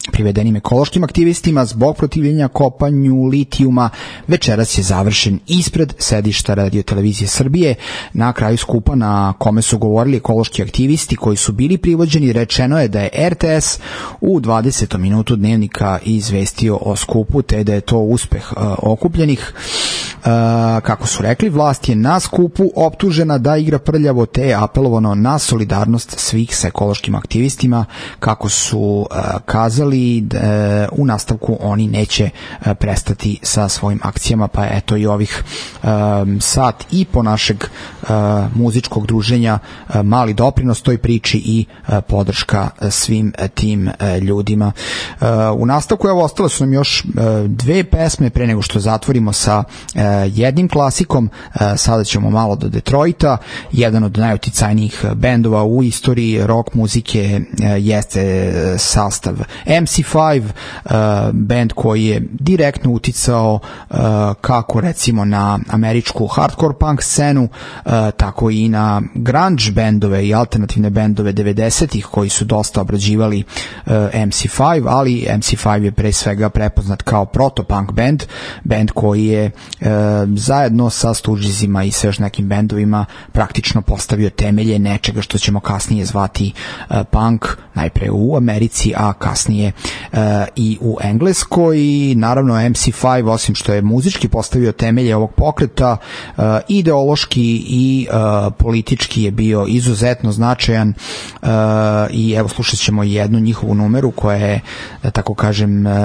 čuvenim ekološkim aktivistima zbog protivljenja kopanju litijuma večeras je završen ispred sedišta Radio Televizije Srbije. Na kraju skupa na kome su govorili ekološki aktivisti koji su bili privođeni, rečeno je da je R T S u dvadesetom minutu Dnevnika izvestio o skupu, te da je to uspeh uh, okupljenih. Uh, kako su rekli, vlast je na skupu optužena da igra prljavo, te je apelovano na solidarnost svih sa ekološkim aktivistima. Kako su uh, kazali, da, uh, u nastavku oni neće uh, prestati sa svojim akcijama, pa eto i ovih um, sat i po našeg uh, muzičkog druženja uh, mali doprinos toj priči i uh, podrška uh, svim uh, tim uh, ljudima. Uh, u nastavku evo ostale su nam još uh, dve pesme pre nego što zatvorimo sa uh, jednim klasikom. Uh, sada ćemo malo do Detroita, jedan od najuticajnijih bendova u istoriji rock muzike uh, jeste uh, sastav M C five, uh, bend koji je direktno uticao uh, kako recimo na američku hardcore punk scenu, uh, tako i na grunge bendove i alternativne bendove devedesetih koji su dosta obrađivali uh, M C five, ali M C five je pre svega prepoznat kao proto-punk band, band koji je uh, zajedno sa Stoogesima i sa još nekim bendovima praktično postavio temelje nečega što ćemo kasnije zvati uh, punk, najpre u Americi, a kasnije uh, i u Engleskoj. I naravno M C five, osim što je muzički postavio temelje ovog pokreta, uh, ideološki i uh, politički je bio izuzetno značajan, uh, i evo slušat ćemo jednu njihovu numeru koja je, da tako kažem, uh,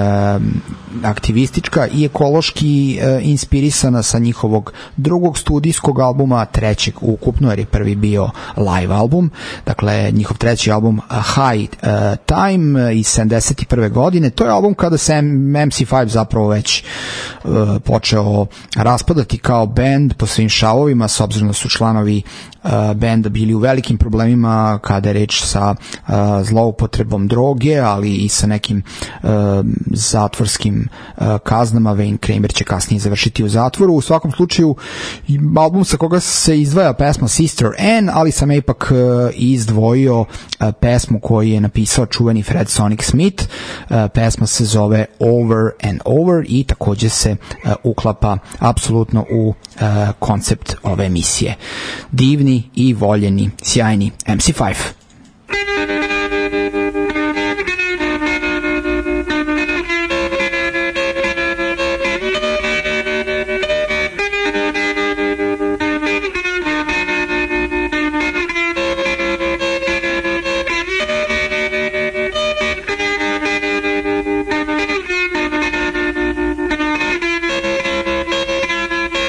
aktivistička i ekološki uh, inspirisana sa njihovog drugog studijskog albuma, trećeg ukupno, jer je prvi bio live album, dakle njihov treći album High uh, Time iz sedamdeset prve godine. To je album kada se M C five zapravo već uh, počeo raspadati kao band po svim šavovima, s obzirom da su članovi uh, benda bili u velikim problemima kada je reč sa uh, zloupotrebom droge, ali i sa nekim uh, zatvorskim uh, kaznama. Wayne Kramer će kasnije završiti u zatvoru. U svakom slučaju, album sa koga se izdvaja pesma Sister Anne, ali sam ja ipak uh, izdvojio uh, pesmu koju je napisao čuveni Fred Sonic Smith. Uh, pesma se zove Over and Over i takođe se uh, uklapa apsolutno u uh, koncept ove emisije. Divni i voljeni, sjajni M C five.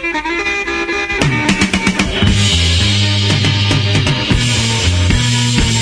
We'll be right back.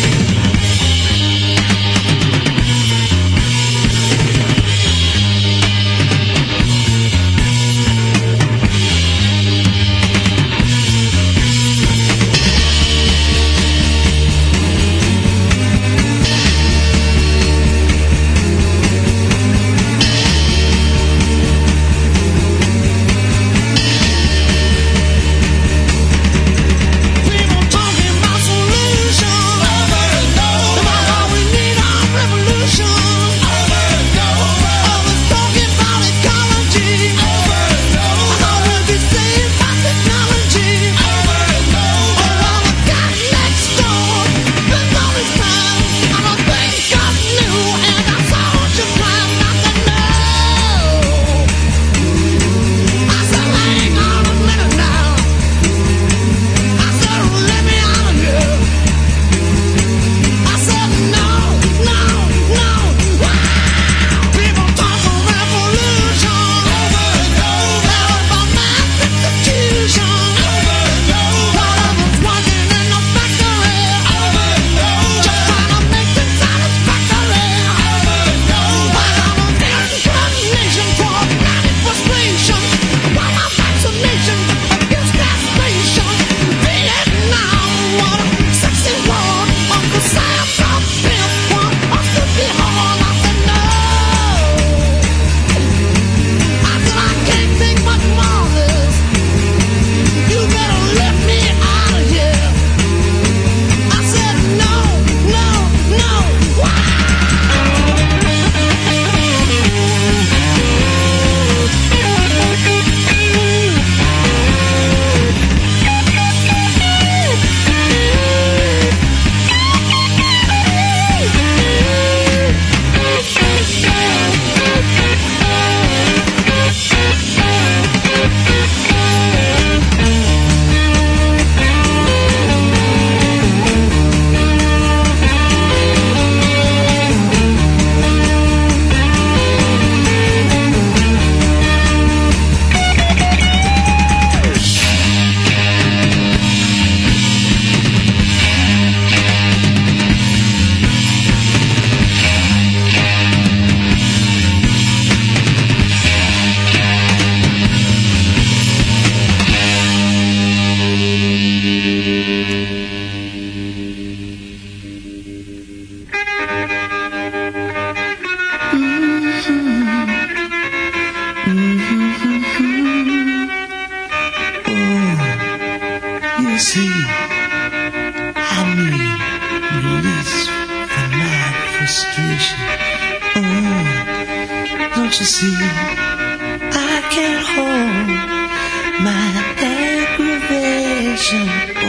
ecstasy. I can't hold my aggravation.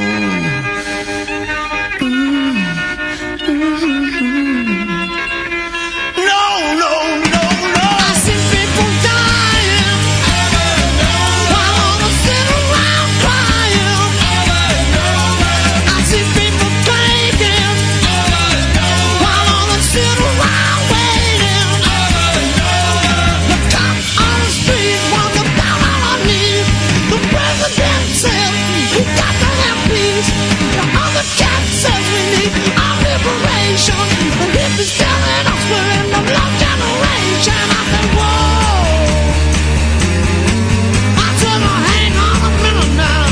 Oh. Mm. Mm-hmm. No, no, no, no. I see people dying while all I sit around crying. I see people drinking while all I sit around waiting. The cop on the street walking down on our knees. The president says we got to have peace. The other cat says we need our liberation. And if he's telling us we're in the lost generation, I said, whoa. I said, oh, hang on a minute now.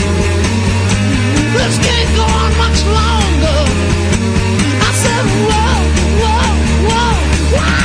This can't go on much longer. I said, whoa, whoa, whoa, wow.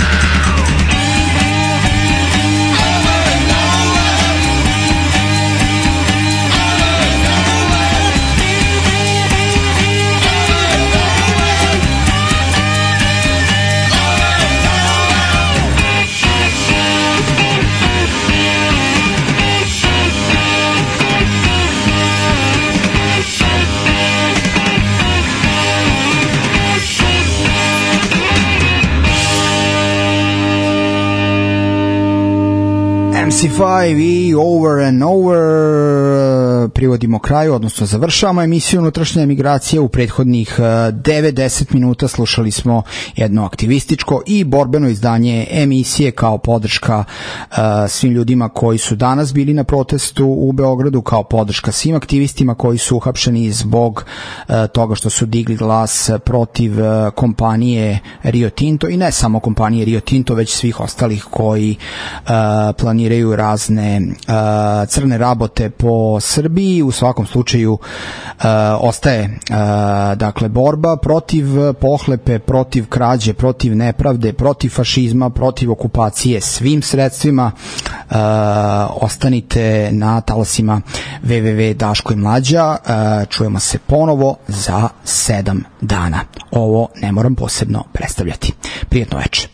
M C five i Over and Over privodimo kraju, odnosno završavamo emisiju Unutrašnja emigracija. U prethodnih devedeset minuta slušali smo jedno aktivističko i borbeno izdanje emisije kao podrška uh, svim ljudima koji su danas bili na protestu u Beogradu, kao podrška svim aktivistima koji su uhapšeni zbog uh, toga što su digli glas protiv uh, kompanije Rio Tinto, i ne samo kompanije Rio Tinto, već svih ostalih koji uh, planiraju razne uh, crne rabote po Srbiji. U svakom slučaju uh, ostaje uh, dakle borba protiv pohlepe, protiv krađe, protiv nepravde, protiv fašizma, protiv okupacije svim sredstvima. Uh, ostanite na talasima w w w tačka daško i mlađa. Uh, čujemo se ponovo za sedam dana. Ovo ne moram posebno predstavljati. Prijetno večer.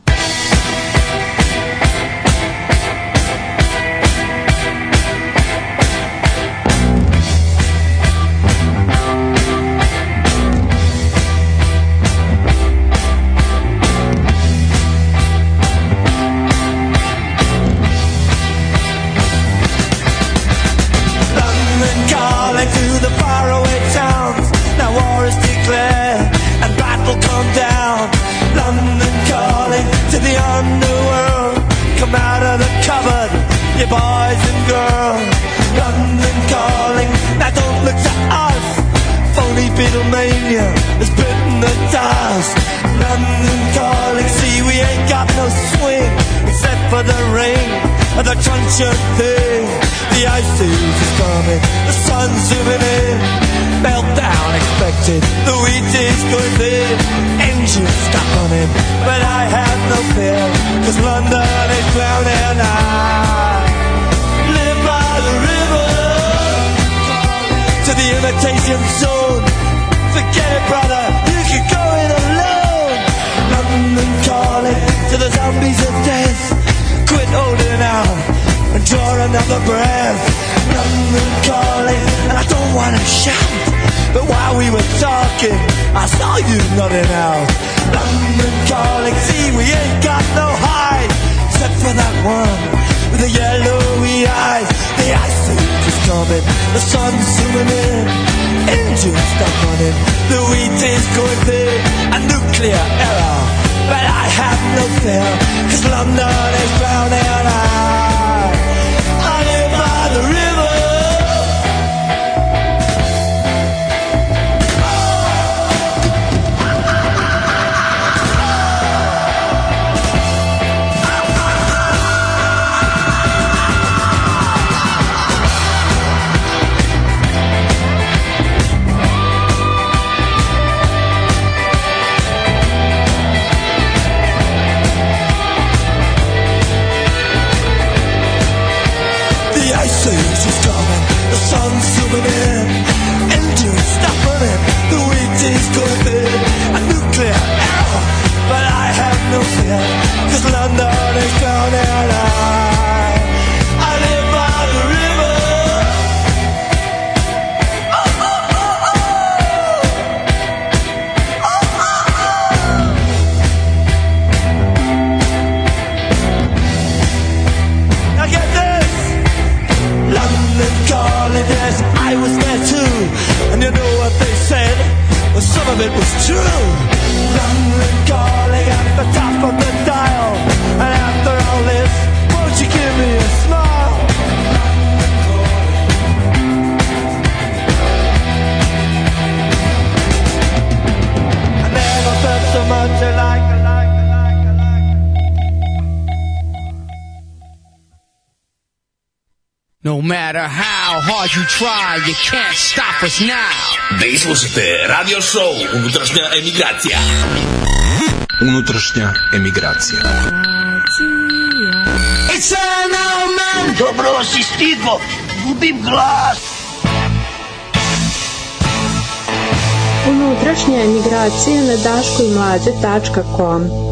Boys and girls, London calling. Now don't look to us. Phony Beatlemania has bitten the dust. London calling. See, we ain't got no swing except for the rain and the truncheon thing. The ice age is coming. The sun's zooming in. Meltdown expected. The wheat is going thin. Engines stop running, but I have no fear, 'cause London is drowning. I to the imitation zone. Forget it, brother, you can go it alone. London calling to the zombies of death. Quit holding out and draw another breath. London calling, and I don't want to shout, but while we were talking, I saw you nodding out. London calling, see, we ain't got no hide, except for that one with the yellowy eyes. The ice age is coming, the sun's zooming in, engines stop running, the wheat is going thin, a nuclear error, but I have no fear, 'cause London is drowning. I, I live by the river. Going through a nuclear error, but I have no fear. 'cause London is drowning and I, I live by the river. Oh, oh, oh, oh. Oh, oh, oh. Now get this, London calling, yes, I was there too, and you know what they said, well some of it was true. London calling at the top of the dial, and after all this, won't you give me a smile? I never felt so much alike, alike, alike, alike. No matter how hard you try, you can't stop us now. Vi slušate radio show Unutrašnja emigracija. Unutrašnja emigracija. It's an old man. Dobro si stigo, gubim glas. Unutrašnja emigracija na daško i mlađe tačka com.